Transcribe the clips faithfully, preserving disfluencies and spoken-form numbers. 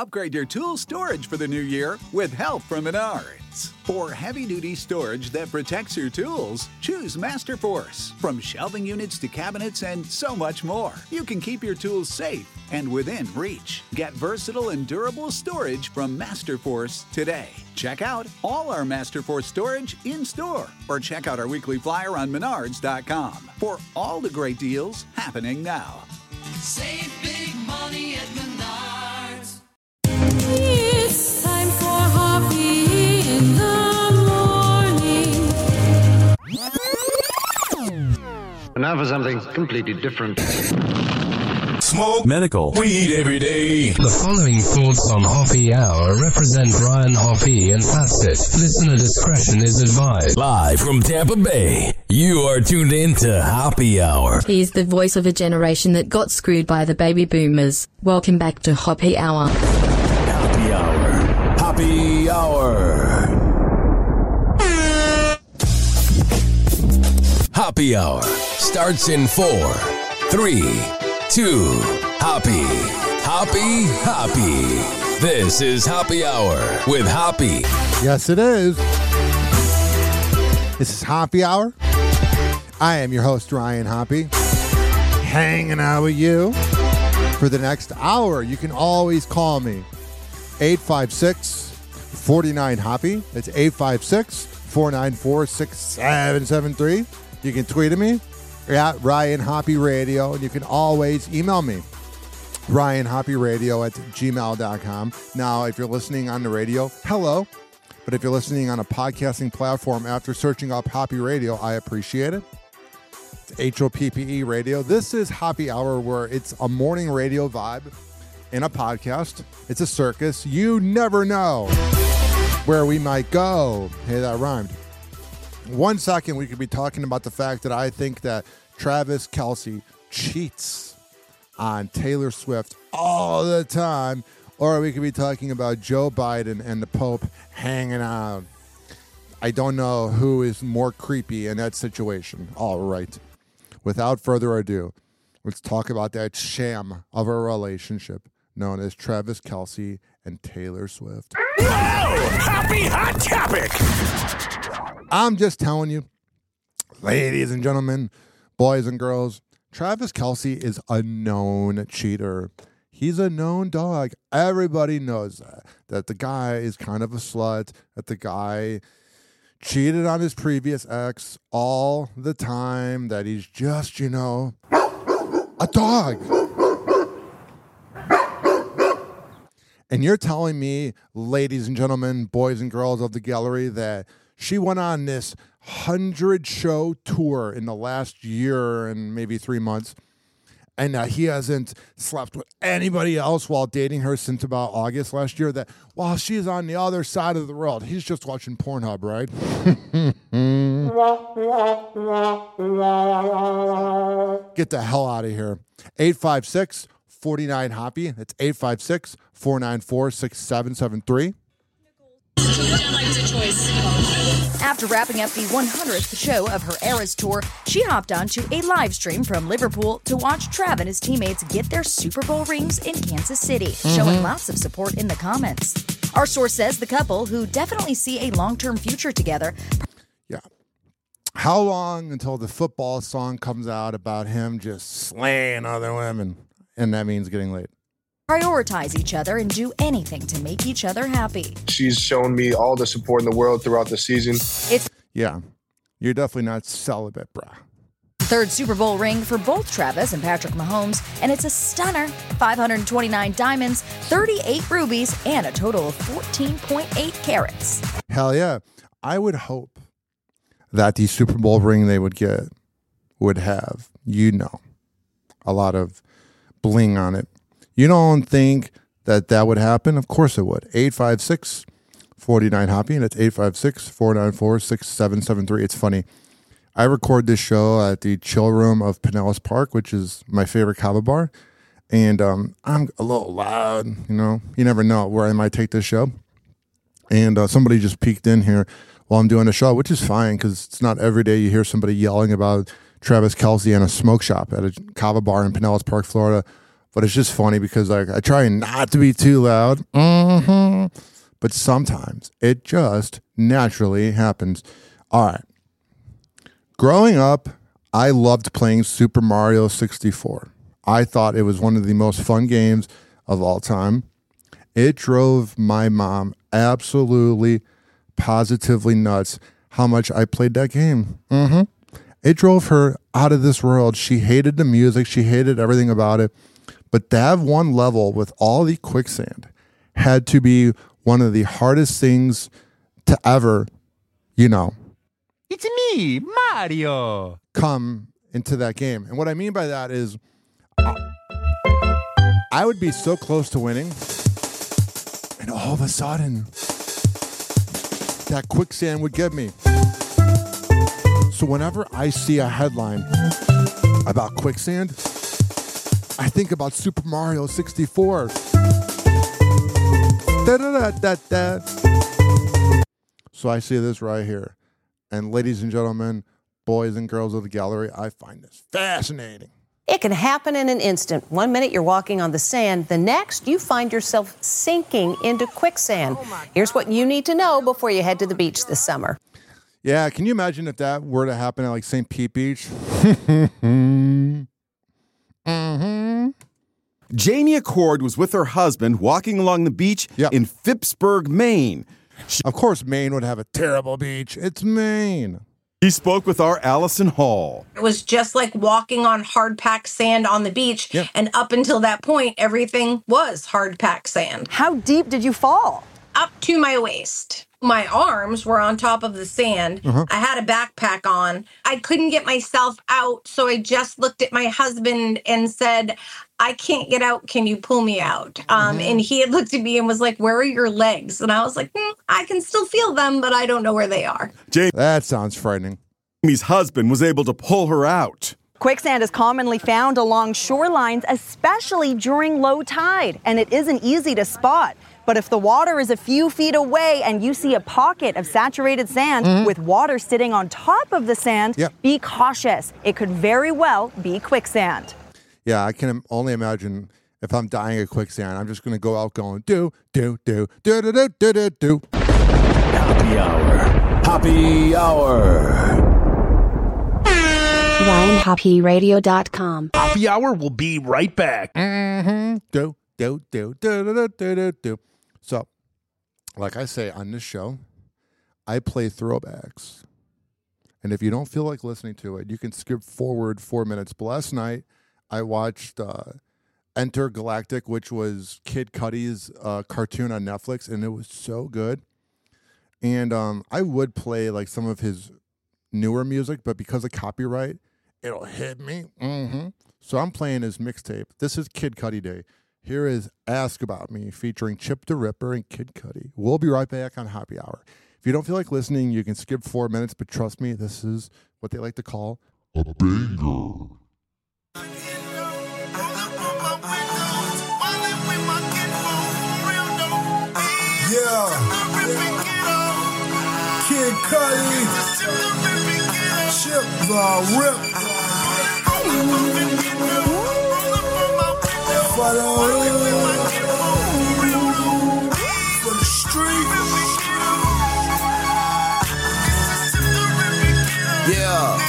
Upgrade your tool storage for the new year with help from Menards. For heavy-duty storage that protects your tools, choose Masterforce. From shelving units to cabinets and so much more, you can keep your tools safe and within reach. Get versatile and durable storage from Masterforce today. Check out all our Masterforce storage in-store or check out our weekly flyer on menards dot com for all the great deals happening now. Save big money at Menards. It's time for Hoppy in the morning. Now for something completely different. Smoke medical weed every day. The following thoughts on Hoppy Hour represent Brian Hoppy and Fast It. Listener discretion is advised. Live from Tampa Bay, you are tuned in to Hoppy Hour. He's the voice of a generation that got screwed by the baby boomers. Welcome back to Hoppy Hour. Hoppy Hour. Hoppy Hour. Hoppy Hour starts in four, three, two, Hoppy, Hoppy, Hoppy. This is Hoppy Hour with Hoppy. Yes, it is. This is Hoppy Hour. I am your host, Ryan Hoppy, hanging out with you for the next hour. You can always call me, eight five six, four nine, Hoppy. That's eight five six, four nine four, six seven seven three. You can tweet at me at Ryan Hoppy Radio, and you can always email me, Ryan Hoppy Radio at gmail dot com. Now, if you're listening on the radio, hello. But if you're listening on a podcasting platform after searching up Hoppy Radio, I appreciate it. It's H O P P E Radio. This is Hoppy Hour, where it's a morning radio vibe in a podcast. It's a circus. You never know where we might go. Hey, that rhymed. One second, we could be talking about the fact that I think that Travis Kelce cheats on Taylor Swift all the time, or we could be talking about Joe Biden and the Pope hanging out. I don't know who is more creepy in that situation. All right. Without further ado, let's talk about that sham of a relationship known as Travis Kelce and Taylor Swift. Whoa! Happy hot topic! I'm just telling you, ladies and gentlemen, boys and girls, Travis Kelce is a known cheater. He's a known dog. Everybody knows that. That the guy is kind of a slut, that the guy cheated on his previous ex all the time, that he's just, you know, a dog. And you're telling me, ladies and gentlemen, boys and girls of the gallery, that she went on this hundred-show tour in the last year and maybe three months, and uh, he hasn't slept with anybody else while dating her since about August last year, that while she's on the other side of the world, he's just watching Pornhub, right? Get the hell out of here. eight five six, four nine, Hoppy. That's eight five six, four nine four, six seven seven three. After wrapping up the one hundredth show of her Eras Tour, she hopped onto a live stream from Liverpool to watch Trav and his teammates get their Super Bowl rings in Kansas City, mm-hmm. showing lots of support in the comments. Our source says the couple, who definitely see a long-term future together... Yeah. How long until the football song comes out about him just slaying other women? And that means getting laid. Prioritize each other and do anything to make each other happy. She's shown me all the support in the world throughout the season. It's yeah, you're definitely not celibate, brah. Third Super Bowl ring for both Travis and Patrick Mahomes, and it's a stunner. five hundred twenty-nine diamonds, thirty-eight rubies, and a total of fourteen point eight carats. Hell yeah. I would hope that the Super Bowl ring they would get would have, you know, a lot of bling on it. You don't think that that would happen? Of course it would. eight five six, four nine, Hoppy, and it's eight five six, four nine four, six seven seven three. It's funny. I record this show at the chill room of Pinellas Park, which is my favorite kava bar. And um, I'm a little loud, you know. You never know where I might take this show. And uh, somebody just peeked in here while I'm doing the show, which is fine because it's not every day you hear somebody yelling about Travis Kelce in a smoke shop at a kava bar in Pinellas Park, Florida. But it's just funny because like I try not to be too loud. Mm-hmm. But sometimes it just naturally happens. All right. Growing up, I loved playing Super Mario sixty-four. I thought it was one of the most fun games of all time. It drove my mom absolutely, positively nuts how much I played that game. Mm-hmm. It drove her out of this world. She hated the music. She hated everything about it. But that one level with all the quicksand had to be one of the hardest things to ever, you know. It's me, Mario. Come into that game. And what I mean by that is I would be so close to winning, and all of a sudden, that quicksand would get me. So whenever I see a headline about quicksand, I think about Super Mario sixty-four. Da-da-da-da-da. So I see this right here. And ladies and gentlemen, boys and girls of the gallery, I find this fascinating. It can happen in an instant. One minute you're walking on the sand, the next you find yourself sinking into quicksand. Here's what you need to know before you head to the beach this summer. Yeah, can you imagine if that were to happen at like Saint Pete Beach? mm-hmm. Jamie Accord was with her husband walking along the beach yep. in Phippsburg, Maine. She- of course, Maine would have a terrible beach. It's Maine. He spoke with our Allison Hall. It was just like walking on hard-packed sand on the beach. Yep. And up until that point, everything was hard-packed sand. How deep did you fall? Up to my waist. My arms were on top of the sand. Uh-huh. I had a backpack on. I couldn't get myself out, so I just looked at my husband and said, I can't get out. Can you pull me out? Um, mm-hmm. And he had looked at me and was like, where are your legs? And I was like, mm, I can still feel them, but I don't know where they are. Jamie- that sounds frightening. Jamie's husband was able to pull her out. Quicksand is commonly found along shorelines, especially during low tide, and it isn't easy to spot. But if the water is a few feet away and you see a pocket of saturated sand mm-hmm. with water sitting on top of the sand, yep. be cautious. It could very well be quicksand. Yeah, I can only imagine if I'm dying of quicksand, I'm just going to go out going, do, do, do, do, do, do, do, do, do. Happy Hour. Happy Hour. Ryan Hoppy Radio dot com. Happy Hour will be right back. Mm-hmm. Do, do, do, do, do, do, do, do. So, like I say on this show, I play throwbacks. And if you don't feel like listening to it, you can skip forward four minutes. But last night, I watched uh, Enter Galactic, which was Kid Cudi's uh, cartoon on Netflix, and it was so good. And um, I would play like some of his newer music, but because of copyright, it'll hit me. Mm-hmm. So I'm playing his mixtape. This is Kid Cudi Day. Here is Ask About Me featuring Chip the Ripper and Kid Cudi. We'll be right back on Happy Hour. If you don't feel like listening, you can skip four minutes, but trust me, this is what they like to call a banger. Yeah. Kid Cudi. Chip the Ripper. For the hood, for the street. Yeah.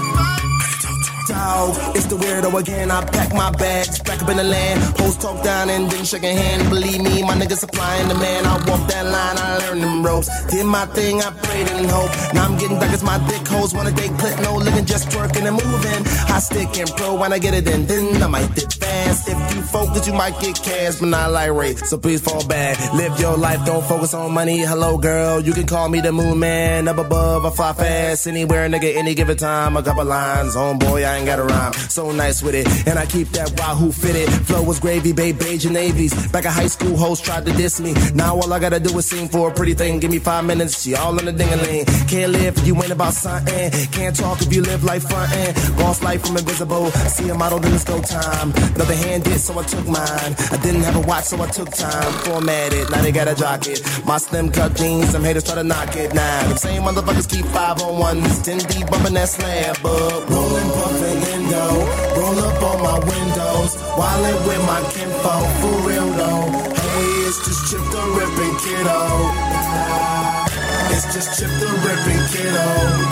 Dog, it's the weirdo again. I pack my bags, back up in the land. Post talk down and then shake a hand. Believe me, my niggas supplying the man. I walk that line, I learned them ropes. Did my thing, I prayed and hope. Now I'm getting back as my dick hoes. Wanna date clip, no living, just twerking and moving. I stick and pro when I get it in, then I might dip fast. If you focus, you might get cash, but not like Ray. So please fall back. Live your life, don't focus on money. Hello, girl, you can call me the moon man. Up above, I fly fast. Anywhere, nigga, any given time. A couple lines, homeboy, I ain't got a rhyme. So nice with it, and I keep that wahoo fitted. Flow was gravy, babe, beige and navies. Back at high school, hoes tried to diss me. Now all I gotta do is sing for a pretty thing. Give me five minutes, she all in the ding-a-ling. Can't live if you ain't about something. Can't talk if you live like frontin'. Boss life from invisible. See a model, then it's go time. Another hand did, so I took mine. I didn't have a watch, so I took time. Formatted, now they got a jocket. My slim cut jeans, some haters try to knock it. Nah, them same motherfuckers keep five on ones. ten deep bumping that slab, but rolling, puffin', in endo. Roll up on my windows, wildin' with my kinfolk, for real though. Hey, it's just Chip the Rippin' Kiddo. It's just Chip the Rippin' Kiddo.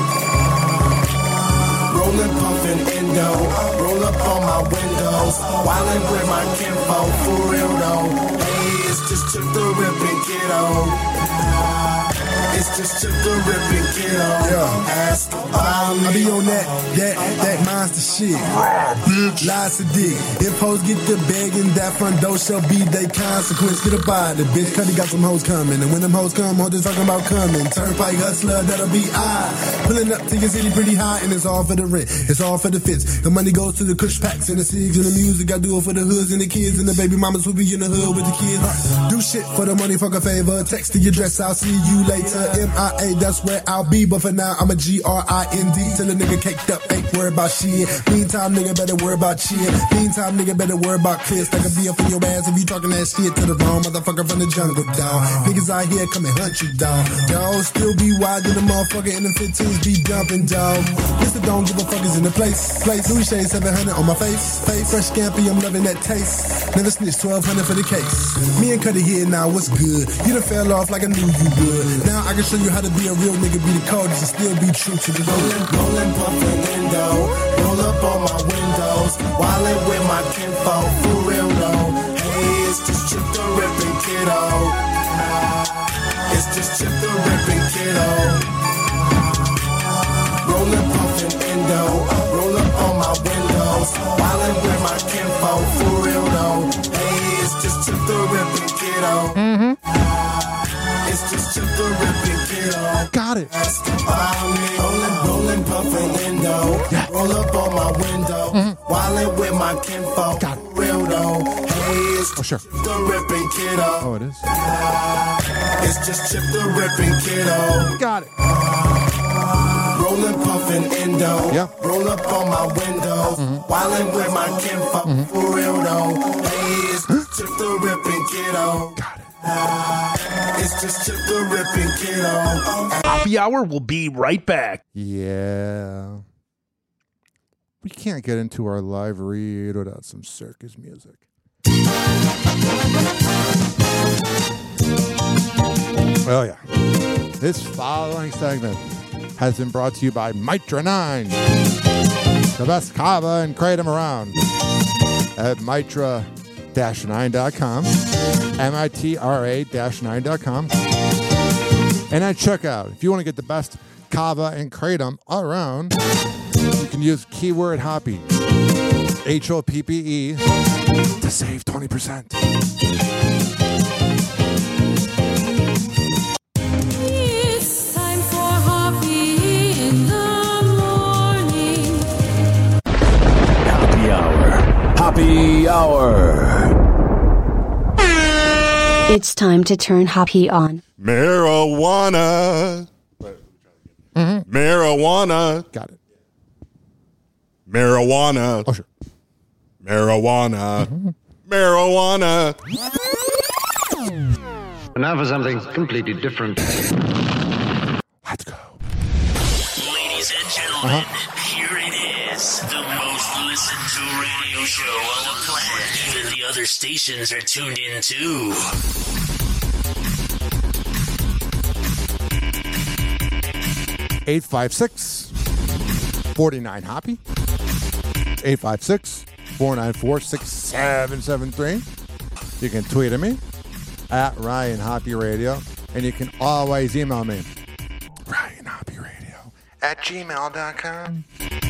Rollin', puffin' endo, roll up on my windows, wildin' with my kinfolk, for real though. Hey, it's just Chip the Rippin' Kiddo. It's just Chip the Rippin' Kiddo. Yeah. Ask about me. I be on that, that, that monster shit. Bitch. Lots of dick. If hoes get the bag and that front door shall be they consequence. Get up out of the bitch, cause he got some hoes coming. And when them hoes come, hoes they talking about coming. Turnpike hustler, that'll be I. Pulling up to your city pretty high, and it's all for the rent. It's all for the fits. The money goes to the kush packs and the cigs and the music. I do it for the hoods and the kids and the baby mamas who be in the hood with the kids. Do shit for the money, fuck a favor. Text to your dress, I'll see you later. M I A, that's where I'll be. But for now, I'm a G R I N D. Till a nigga caked up, ain't worried about shit. Meantime, nigga better worry about shit. Meantime, nigga better worry about clear. Stack a be up in your ass if you talking that shit to the wrong motherfucker from the jungle, dawg. Niggas out here come and hunt you, dawg. Y'all still be wild in the motherfucker in the fifteens be dumping, dawg. Mister Don't Give a Fuck is in the place. Place Louis Shade seven hundred on my face. Face fresh scampi, I'm loving that taste. Never snitch twelve hundred for the case. Me and Cuddy here now, what's good? You done fell off like I knew you would. Now I can show you how to be a real nigga, be the coldest and still be true to the Rollin', rollin', puffin' endo, roll up on my windows, wildin' with my kinfolk, for real though. Hey, it's just Chip the Rippin' Kiddo. It's just Chip the Rippin' Kiddo. Rollin', puffin' endo, roll up on my windows, wildin' with my kinfolk, for real though. Hey, it's just Chip the Rippin' Kiddo. Mm-hmm. It's just Chip the Rippin' Kiddo. Got it. Rollin', rollin', puffin' endo. Yeah. Roll up on my window. Mm-hmm. Wildin' with my kinfolk. Got it. Real though. Hey, it's oh, sure. Chip the Rippin' Kiddo. Oh, it is. It's just Chip the Rippin' Kiddo. Got it. Rollin', puffin' endo. Yeah. Roll up on my windows. Mm-hmm. Wildin' with my kinfolk. Mm-hmm. For real though. Hey, it's just Chip the Rippin' Kiddo. Got it. It's just Chip the Rippin' Kiddo. Happy Hour will be right back. Yeah. We can't get into our live read without some circus music. Oh, yeah. This following segment has been brought to you by Mitra nine, the best kava and kratom around, at mitra dash nine dot com, M I T R A dash nine dot com. And at checkout, if you want to get the best kava and kratom around, you can use keyword Hoppy, H O P P E, to save twenty percent. It's time for Hoppy in the morning. Happy Hour. Happy Hour. It's time to turn Hoppy on. Marijuana. Mm-hmm. Marijuana. Got it. Marijuana. Oh, sure. Marijuana. Mm-hmm. Marijuana. Now for something completely different. Let's go. Ladies and gentlemen, uh-huh. Here it is. The most listened to radio show on the planet. Even the other stations are tuned in too. eight five six, four nine, Hoppy. eight five six, four nine four, six seven seven three. You can tweet at me at Ryan Hoppy Radio, and you can always email me, Ryan Hoppy Radio at gmail dot com.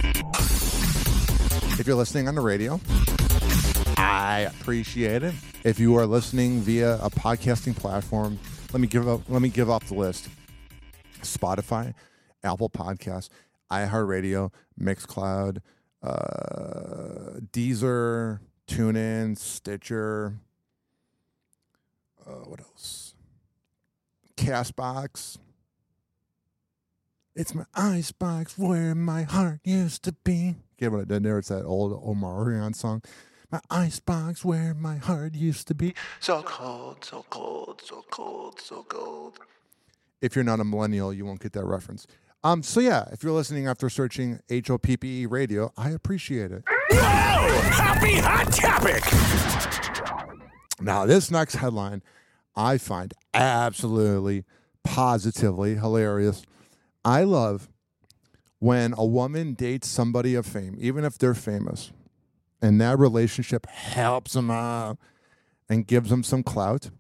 If you're listening on the radio, I appreciate it. If you are listening via a podcasting platform, let me give up. Let me give off the list: Spotify, Apple Podcasts, iHeartRadio, Mixcloud, uh, Deezer, TuneIn, Stitcher. Uh, what else? Castbox. It's my icebox where my heart used to be. Get what I did there? It's that old Omarion song. My icebox where my heart used to be. So cold, so cold, so cold, so cold. If you're not a millennial, you won't get that reference. Um, so yeah, if you're listening after searching H O P P E radio, I appreciate it. Happy Hot Topic! Now, this next headline I find absolutely, positively hilarious. I love when a woman dates somebody of fame, even if they're famous, and that relationship helps them out and gives them some clout,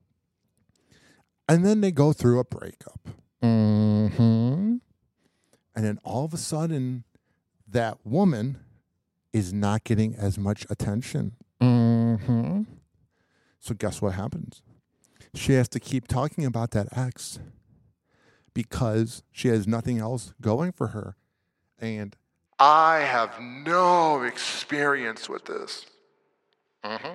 and then they go through a breakup. Mm-hmm. And then all of a sudden, that woman is not getting as much attention. Mm-hmm. So guess what happens? She has to keep talking about that ex because she has nothing else going for her. And I have no experience with this. Mm-hmm.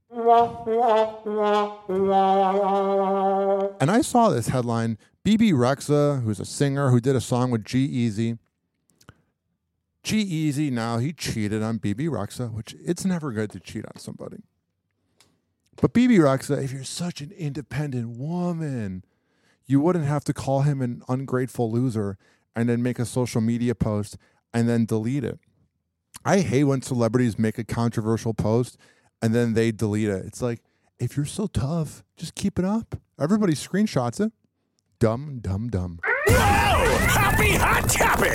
And I saw this headline. Bebe Rexha, who's a singer who did a song with G-Eazy. G-Eazy, now he cheated on Bebe Rexha, which it's never good to cheat on somebody. But Bebe Rexha, if you're such an independent woman, you wouldn't have to call him an ungrateful loser and then make a social media post and then delete it. I hate when celebrities make a controversial post and then they delete it. It's like, if you're so tough, just keep it up. Everybody screenshots it. Dumb, dumb, dumb. Happy Hot Topic!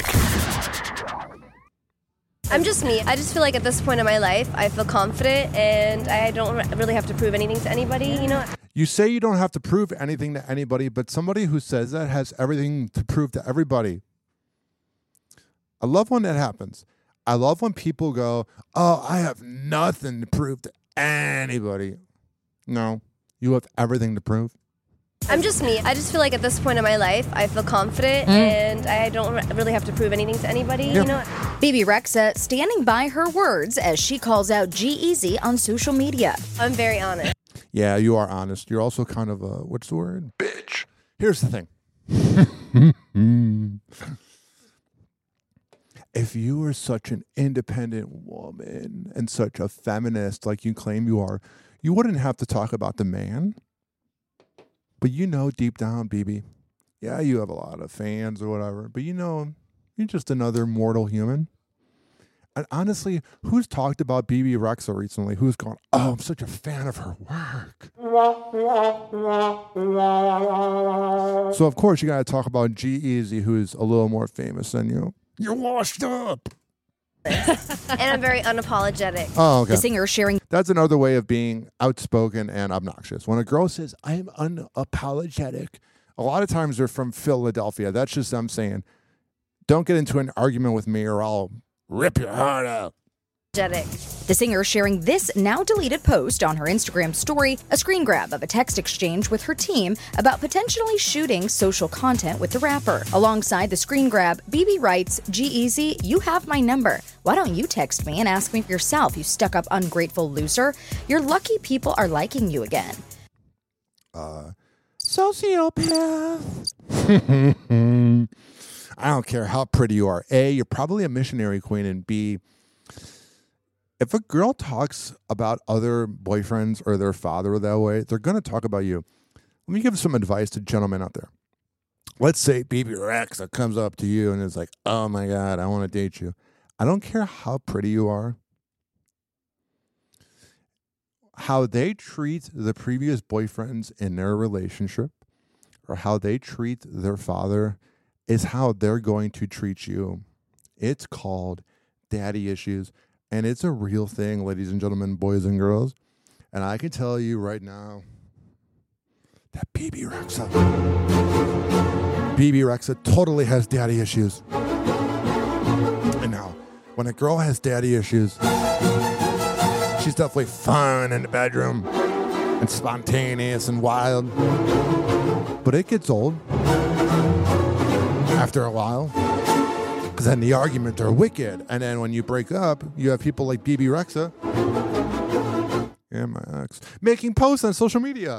I'm just me. I just feel like at this point in my life, I feel confident and I don't really have to prove anything to anybody, you know? You say you don't have to prove anything to anybody, but somebody who says that has everything to prove to everybody. I love when that happens. I love when people go, oh, I have nothing to prove to anybody. No, you have everything to prove. I'm just me. I just feel like at this point in my life, I feel confident mm. and I don't really have to prove anything to anybody, yeah. you know? Bebe Rexha standing by her words as she calls out G-Eazy on social media. I'm very honest. Yeah, you are honest. You're also kind of a, what's the word? Bitch. Here's the thing. If you were such an independent woman and such a feminist like you claim you are, you wouldn't have to talk about the man. But you know deep down, Bebe, yeah, you have a lot of fans or whatever, but you know, you're just another mortal human. And honestly, who's talked about Bebe Rexha recently? Who's gone, oh, I'm such a fan of her work. So, of course, you got to talk about G-Eazy, who's a little more famous than you. You're washed up. And I'm very unapologetic. Oh, okay. The singer sharing. That's another way of being outspoken and obnoxious. When a girl says, I am unapologetic, a lot of times they're from Philadelphia. That's just them saying, don't get into an argument with me or I'll rip your heart out. The singer sharing this now deleted post on her Instagram story, a screen grab of a text exchange with her team about potentially shooting social content with the rapper. Alongside the screen grab, Bebe writes, G-Eazy, you have my number. Why don't you text me and ask me for yourself, you stuck-up ungrateful loser? You're lucky people are liking you again. Uh, sociopath. I don't care how pretty you are. A, you're probably a missionary queen, and B, if a girl talks about other boyfriends or their father that way, they're going to talk about you. Let me give some advice to gentlemen out there. Let's say Bebe Rexha comes up to you and is like, oh my God, I want to date you. I don't care how pretty you are. How they treat the previous boyfriends in their relationship or how they treat their father is how they're going to treat you. It's called daddy issues. And it's a real thing, ladies and gentlemen, boys and girls. And I can tell you right now that Bebe Rexha, Bebe Rexha totally has daddy issues. And now, when a girl has daddy issues, she's definitely fun in the bedroom and spontaneous and wild. But it gets old after a while. Because then the arguments are wicked. And then when you break up, you have people like Bebe Rexha and my ex making posts on social media.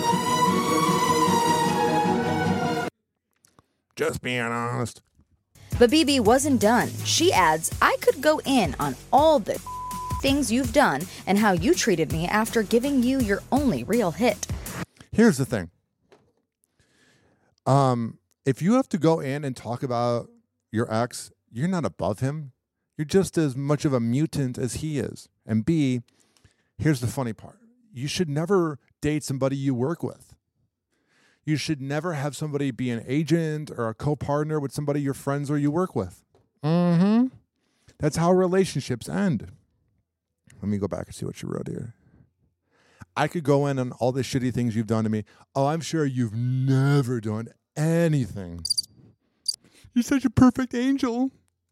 Just being honest. But Bebe wasn't done. She adds, I could go in on all the things you've done and how you treated me after giving you your only real hit. Here's the thing. Um, if you have to go in and talk about your ex, you're not above him. You're just as much of a mutant as he is. And B, here's the funny part. You should never date somebody you work with. You should never have somebody be an agent or a co-partner with somebody you're friends or you work with. Mm-hmm. That's how relationships end. Let me go back and see what you wrote here. I could go in on all the shitty things you've done to me. Oh, I'm sure you've never done anything. You're such a perfect angel.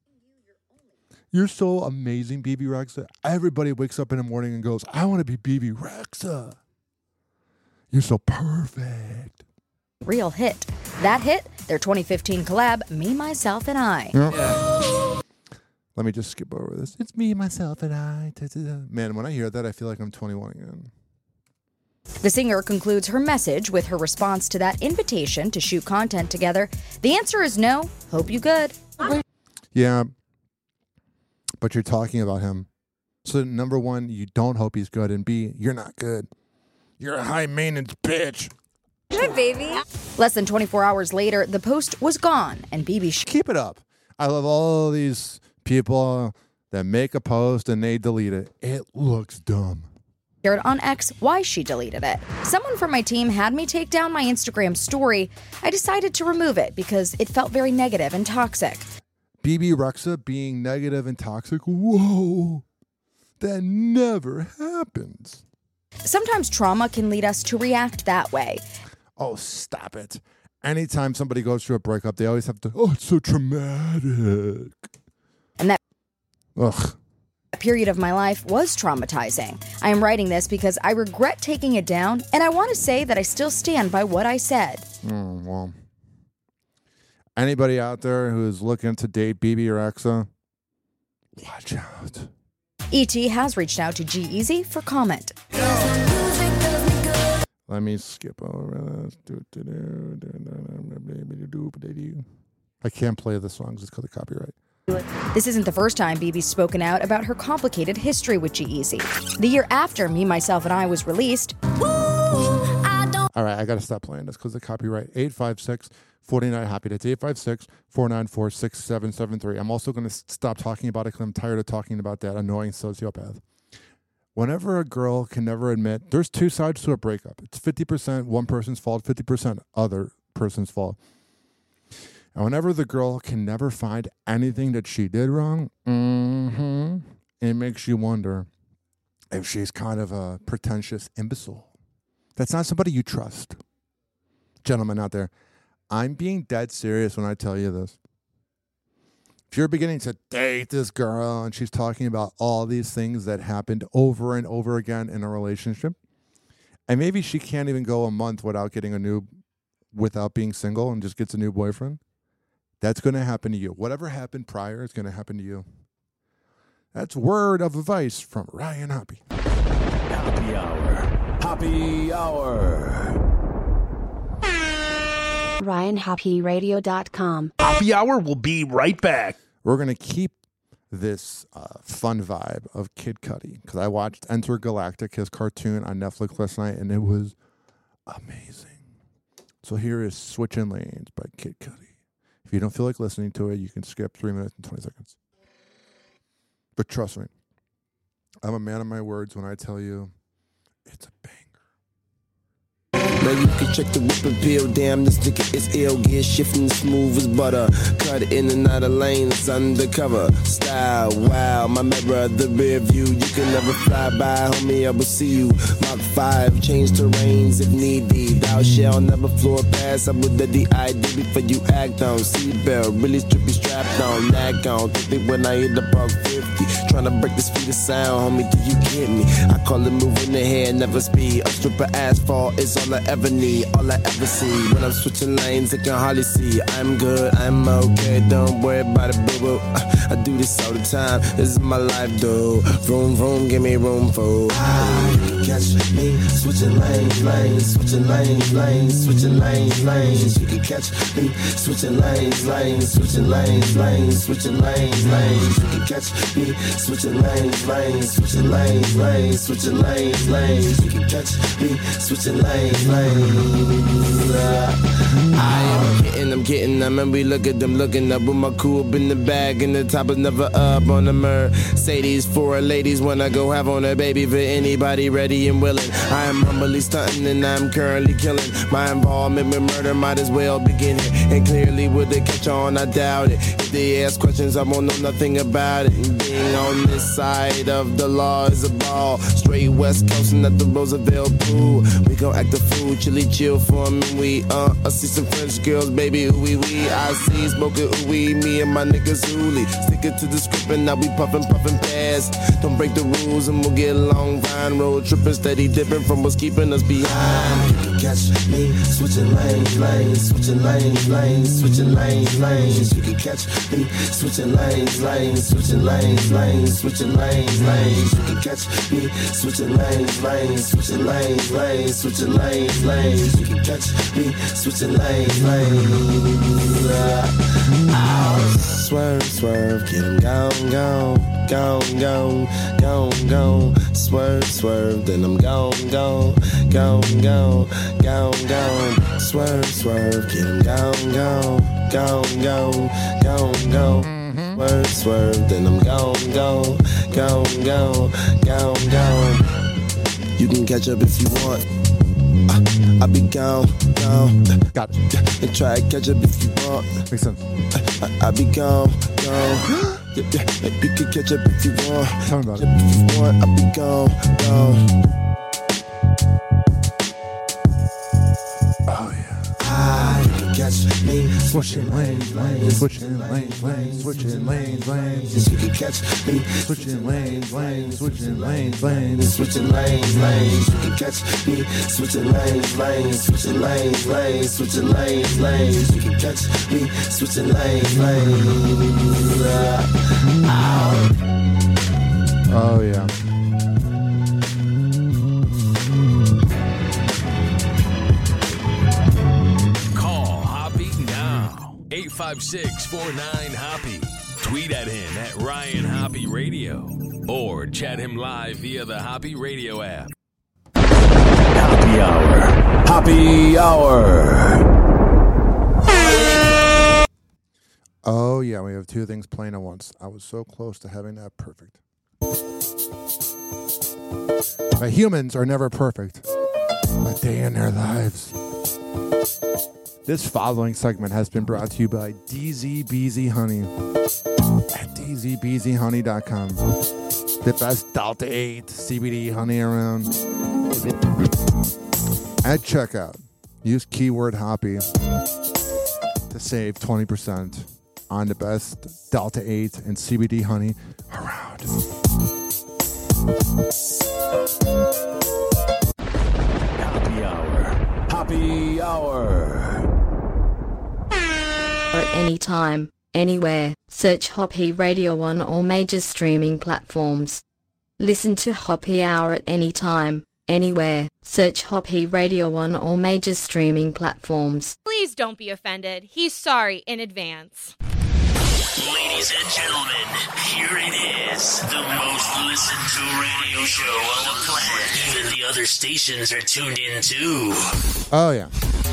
You're so amazing, B B Rexa. Everybody wakes up in the morning and goes, I want to be B B Rexa. You're so perfect. Real hit. That hit, their twenty fifteen collab, Me, Myself, and I. Yeah. Let me just skip over this. It's me, myself, and I. Man, when I hear that, I feel like I'm twenty-one again. The singer concludes her message with her response to that invitation to shoot content together. The answer is no. Hope you good. Yeah, but you're talking about him. So number one, you don't hope he's good, and B, you're not good. You're a high maintenance bitch. Hi, baby. Less than twenty-four hours later, the post was gone, and B B sh- keep it up. I love all these people that make a post and they delete it. It looks dumb. Shared on X why she deleted it. Someone from my team had me take down my Instagram story. I decided to remove it because it felt very negative and toxic. B B Rexa being negative and toxic? Whoa, that never happens. Sometimes trauma can lead us to react that way. Oh, stop it. Anytime somebody goes through a breakup, they always have to, oh, it's so traumatic. And that Ugh. period of my life was traumatizing. I am writing this because I regret taking it down, and I want to say that I still stand by what I said. Mm, well, anybody out there who is looking to date B B Rexa, watch out. E T has reached out to G-Eazy for comment. Let me skip over this. I can't play the songs. It's called the copyright. This isn't the first time B B's spoken out about her complicated history with G-Eazy. The year after Me, Myself, and I was released. All right, I got to stop playing this because the copyright. eight five six, four nine, happy. That's eight five six, four nine four, six seven seven three. I'm also going to stop talking about it because I'm tired of talking about that annoying sociopath. Whenever a girl can never admit, there's two sides to a breakup. It's fifty percent one person's fault, fifty percent other person's fault. And whenever the girl can never find anything that she did wrong, mm-hmm, it makes you wonder if she's kind of a pretentious imbecile. That's not somebody you trust. Gentlemen out there, I'm being dead serious when I tell you this. If you're beginning to date this girl and she's talking about all these things that happened over and over again in a relationship, and maybe she can't even go a month without getting a new, without being single and just gets a new boyfriend, that's going to happen to you. Whatever happened prior is going to happen to you. That's word of advice from Ryan Hoppy. Happy Hour. Happy Hour. Ryan Hoppy Radio dot com. Happy Hour will be right back. We're going to keep this uh, fun vibe of Kid Cudi because I watched Intergalactic, his cartoon, on Netflix last night, and it was amazing. So here is Switching Lanes by Kid Cudi. If you don't feel like listening to it, you can skip three minutes and twenty seconds. But trust me, I'm a man of my words when I tell you it's a banger. Now you can check the whip and peel. Damn, this nigga is ill. Gear shifting smooth as butter. Cut it in and out of lanes undercover. Style, wow, my mirror, the rear view. You can never fly by, homie, I will see you. Mach five, change terrains if need be. Thou shall never floor pass. I would let the I D before you act on. Seatbelt, really strippy strapped on. Nag on, think they when I hit the buck fifty. Trying to break the speed of sound, homie, do you get me? I call it moving the head, never speed. A strip of asphalt is all I ever need, all I ever see. When I'm switching lanes, I can hardly see. I'm good, I'm okay, don't worry about it, boo-boo. I do this all the time, this is my life, dude. Vroom, vroom, give me room for I catch me switching lanes, lanes, switching lanes, lanes, switching lanes, lanes. You can catch me switching lanes, lanes, switching lanes, lanes, switching lanes, lanes. You can catch me switching lanes, lanes, switching lanes, lanes, switching lanes, lanes. You can catch me switching lanes, lanes. I am getting I'm kidding them, and we look at them looking up with my cool up in the bag, and the top is never up on the Mercedes for ladies when I go have on a baby for anybody ready and willing. I am humbly stunting, and I'm currently killing. My involvement with murder might as well begin here, and clearly will they catch on? I doubt it. If they ask questions, I won't know nothing about it. And being on this side of the law is a ball. Straight West Coast and at the Roosevelt pool. We gon' act a fool, chilly chill for a minute. We uh, I see some French girls, baby, ooh wee wee. I see smoking ooh wee, me and my niggas ooly. Sticking to the script and now we puffin' puffin' fast. Don't break the rules and we'll get along fine. Road trippin' steady dipping from what's keeping us behind. You can catch me switching lanes, lanes, switching lanes, lanes, switching lanes, lanes. You can catch me switching lanes, lanes, switching lanes, lanes, switching lanes, lanes. You can catch me switching lanes, lanes, switching lanes, lanes, switching lanes, lanes. You can catch me switching lanes, lanes. Ow. Swerve, swerve, get him gone, gone, gone, gone, gone, gone. Swerve, swerve, then I'm gone, gone, gone, gone, gone, gone. Swerve, swerve, get him gone, gone, gone, gone, gone, gone. Swerve, swerve, then I'm gone, gone, gone, gone, gone, gone. You can catch up if you want. Uh, I'll be gone, gone. Got it. And try to catch up if you want. Makes sense. Uh, I'll be gone, gone. Yeah, yeah, you can catch up if you want. Tell me about it. If you want, I'll be gone, gone. Oh yeah. Ah, you can catch me switching lanes, lanes, switching lanes, lanes, switching lanes, lanes. You can catch me switching lanes, lanes, switching lanes, lanes, switching lanes, lanes. You can catch me switching lanes, lanes, switching lanes, lanes, switching lanes, lanes. You can catch me switching lanes, lanes. Oh yeah. eight five six, four nine, Hoppy. Tweet at him at Ryan Hoppy Radio or chat him live via the Hoppy Radio app. Hoppy Hour. Hoppy Hour. Oh yeah, we have two things playing at once. I was so close to having that perfect. But humans are never perfect. A day in their lives. This following segment has been brought to you by D Z B Z Honey at d z b z honey dot com. The best Delta eight C B D honey around. At checkout, use keyword Hoppy to save twenty percent on the best Delta eight and C B D honey around. Hoppy Hour. Hoppy Hour. At any time, anywhere, search Hoppy Radio on all major streaming platforms. Listen to Hoppy Hour at any time, anywhere, search Hoppy Radio on all major streaming platforms. Please don't be offended. He's sorry in advance. Ladies and gentlemen, here it is, the most listened to radio show on the planet. Even the other stations are tuned in too. Oh yeah.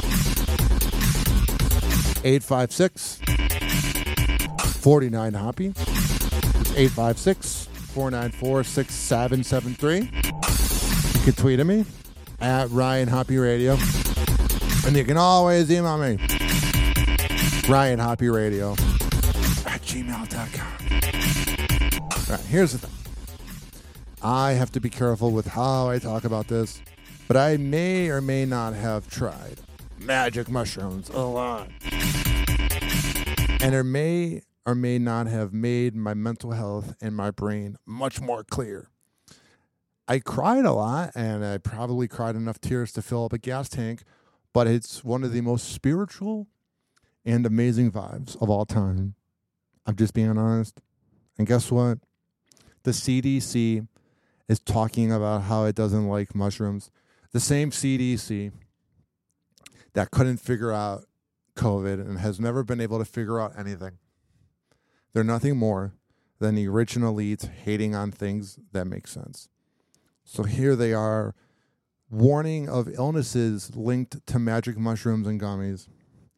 eight five six, four nine, Hoppy. It's eight five six, four nine four, six seven seven three. You can tweet at me at Ryan Hoppy Radio. And you can always email me. Ryan Hoppy Radio at gmail dot com. All right, here's the thing. I have to be careful with how I talk about this, but I may or may not have tried magic mushrooms a lot. And it may or may not have made my mental health and my brain much more clear. I cried a lot, and I probably cried enough tears to fill up a gas tank, but it's one of the most spiritual and amazing vibes of all time. I'm just being honest. And guess what? The C D C is talking about how it doesn't like mushrooms. The same C D C that couldn't figure out COVID and has never been able to figure out anything. They're nothing more than the rich and elite hating on things that make sense. So here they are, warning of illnesses linked to magic mushrooms and gummies.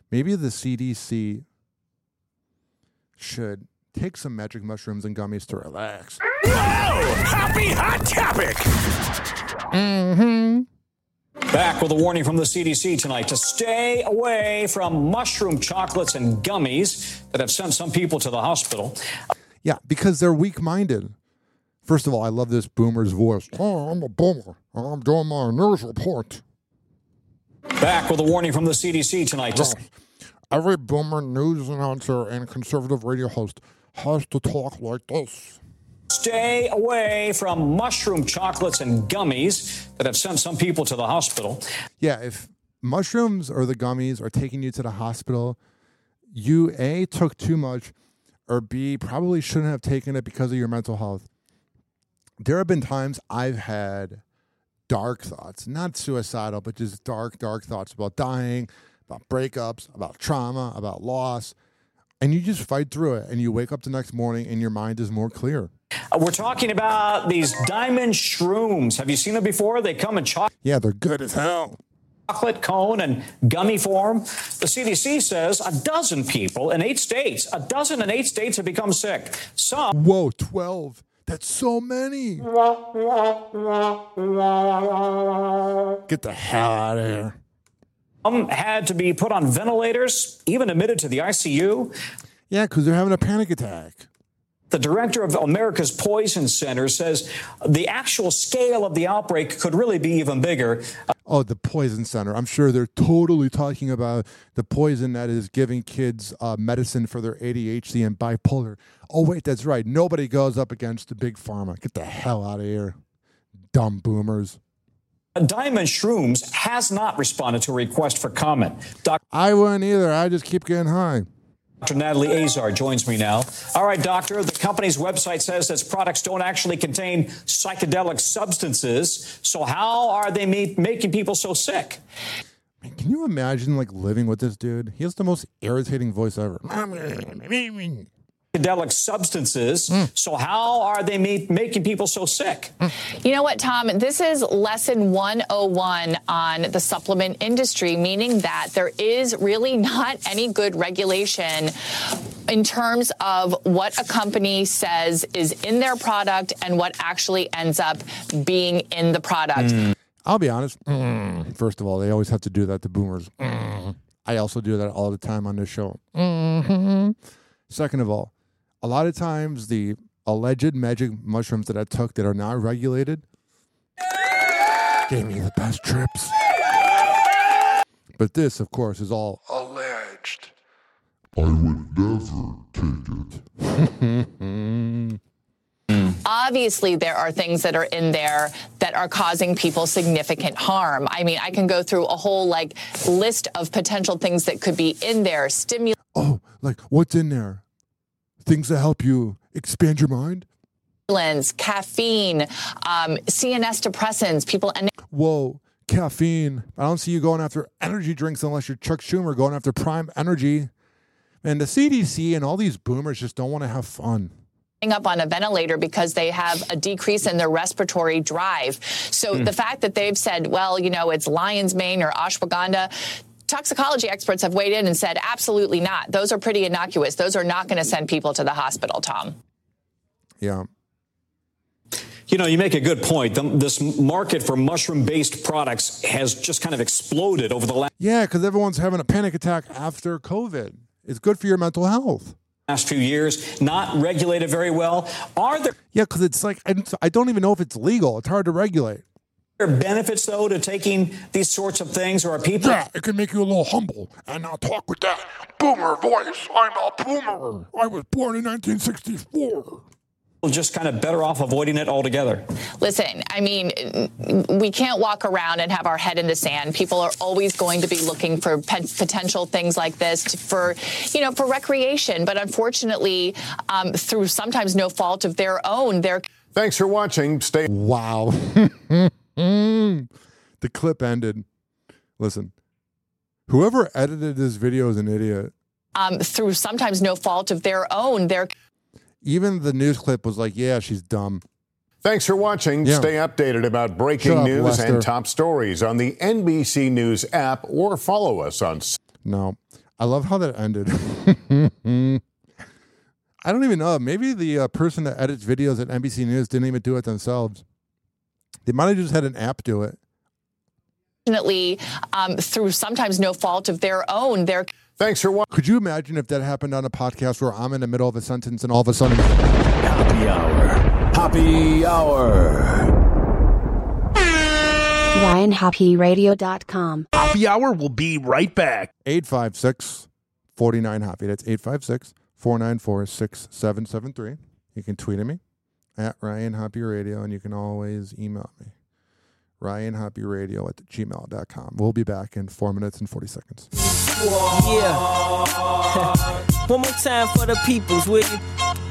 maybe the C D C should take some magic mushrooms and gummies to relax. Whoa! Happy Hot Topic! Mm-hmm. Back with a warning from the C D C tonight to stay away from mushroom chocolates and gummies that have sent some people to the hospital. Yeah, because they're weak-minded. First of all, I love this boomer's voice. Oh, I'm a boomer. I'm doing my news report. Back with a warning from the C D C tonight to... Every boomer news announcer and conservative radio host has to talk like this. Stay away from mushroom chocolates and gummies that have sent some people to the hospital. Yeah, if mushrooms or the gummies are taking you to the hospital, you A, took too much, or B, probably shouldn't have taken it because of your mental health. There have been times I've had dark thoughts, not suicidal, but just dark, dark thoughts about dying, about breakups, about trauma, about loss. And you just fight through it, and you wake up the next morning and your mind is more clear. Uh, we're talking about these diamond shrooms. Have you seen them before? They come in chocolate. Yeah, they're good as hell. Chocolate, cone, and gummy form. The C D C says a dozen people in eight states, a dozen in eight states have become sick. Some. Whoa, twelve. That's so many. Get the hell out of here. Some had to be put on ventilators, even admitted to the I C U. Yeah, because they're having a panic attack. The director of America's Poison Center says the actual scale of the outbreak could really be even bigger. Oh, the Poison Center. I'm sure they're totally talking about the poison that is giving kids uh, medicine for their A D H D and bipolar. Oh, wait, that's right. Nobody goes up against the big pharma. Get the hell out of here, dumb boomers. Diamond Shrooms has not responded to a request for comment. Doc- I wouldn't either. I just keep getting high. Doctor Natalie Azar joins me now. All right, doctor, the company's website says its products don't actually contain psychedelic substances. So how are they ma- making people so sick? Man, can you imagine like living with this dude? He has the most irritating voice ever. Psychedelic substances. Mm. So how are they ma- making people so sick? You know what, Tom? This is lesson one oh one on the supplement industry, meaning that there is really not any good regulation in terms of what a company says is in their product and what actually ends up being in the product. Mm. I'll be honest. Mm. First of all, they always have to do that to boomers. Mm. I also do that all the time on this show. Mm-hmm. Second of all, a lot of times the alleged magic mushrooms that I took that are not regulated gave me the best trips. But this, of course, is all alleged. I would never take it. Obviously, there are things that are in there that are causing people significant harm. I mean, I can go through a whole like list of potential things that could be in there. Stimulants. Oh, like what's in there? Things that help you expand your mind? Caffeine, um, C N S depressants, people... And- Whoa, caffeine. I don't see you going after energy drinks unless you're Chuck Schumer going after Prime Energy. And the C D C and all these boomers just don't want to have fun. Up on a ventilator because they have a decrease in their respiratory drive. So mm. the fact that they've said, well, you know, it's lion's mane or ashwagandha... Toxicology experts have weighed in and said, absolutely not. Those are pretty innocuous. Those are not going to send people to the hospital, Tom. Yeah. You know, you make a good point. The, this market for mushroom-based products has just kind of exploded over the last... Yeah, because everyone's having a panic attack after COVID. It's good for your mental health. Last few years, not regulated very well. Are there... Yeah, because it's like, I don't even know if it's legal. It's hard to regulate. Are there benefits, though, to taking these sorts of things, or are people... Yeah, it can make you a little humble and not talk with that boomer voice. I'm a boomer. I was born in nineteen sixty-four. Just kind of better off avoiding it altogether. Listen, I mean, we can't walk around and have our head in the sand. People are always going to be looking for pe- potential things like this to, for, you know, for recreation. But unfortunately, um, through sometimes no fault of their own, they're... Thanks for watching. Stay... Wow. Mm. The clip ended. Listen, whoever edited this video is an idiot. Um, through sometimes no fault of their own, they're... Even the news clip was like, yeah, she's dumb. Thanks for watching. Yeah. Stay updated about breaking Shut up, news Lester. and top stories on the N B C News app or follow us on... No, I love how that ended. I don't even know. Maybe the uh, person that edits videos at N B C News didn't even do it themselves. They might have just had an app do it. Unfortunately, um, through sometimes no fault of their own, they're... Thanks for watching. Could you imagine if that happened on a podcast where I'm in the middle of a sentence and all of a sudden... Happy Hour. Happy Hour. Ryan Happy Radio dot com. Happy Hour will be right back. eight five six, four nine, Happy. That's eight five six, four nine four, six seven seven three. You can tweet at me at Ryan Happy Radio, and you can always email me. Ryan Happy Radio at gmail dot com. We'll be back in four minutes and forty seconds. Yeah. One more time for the peoples, will you?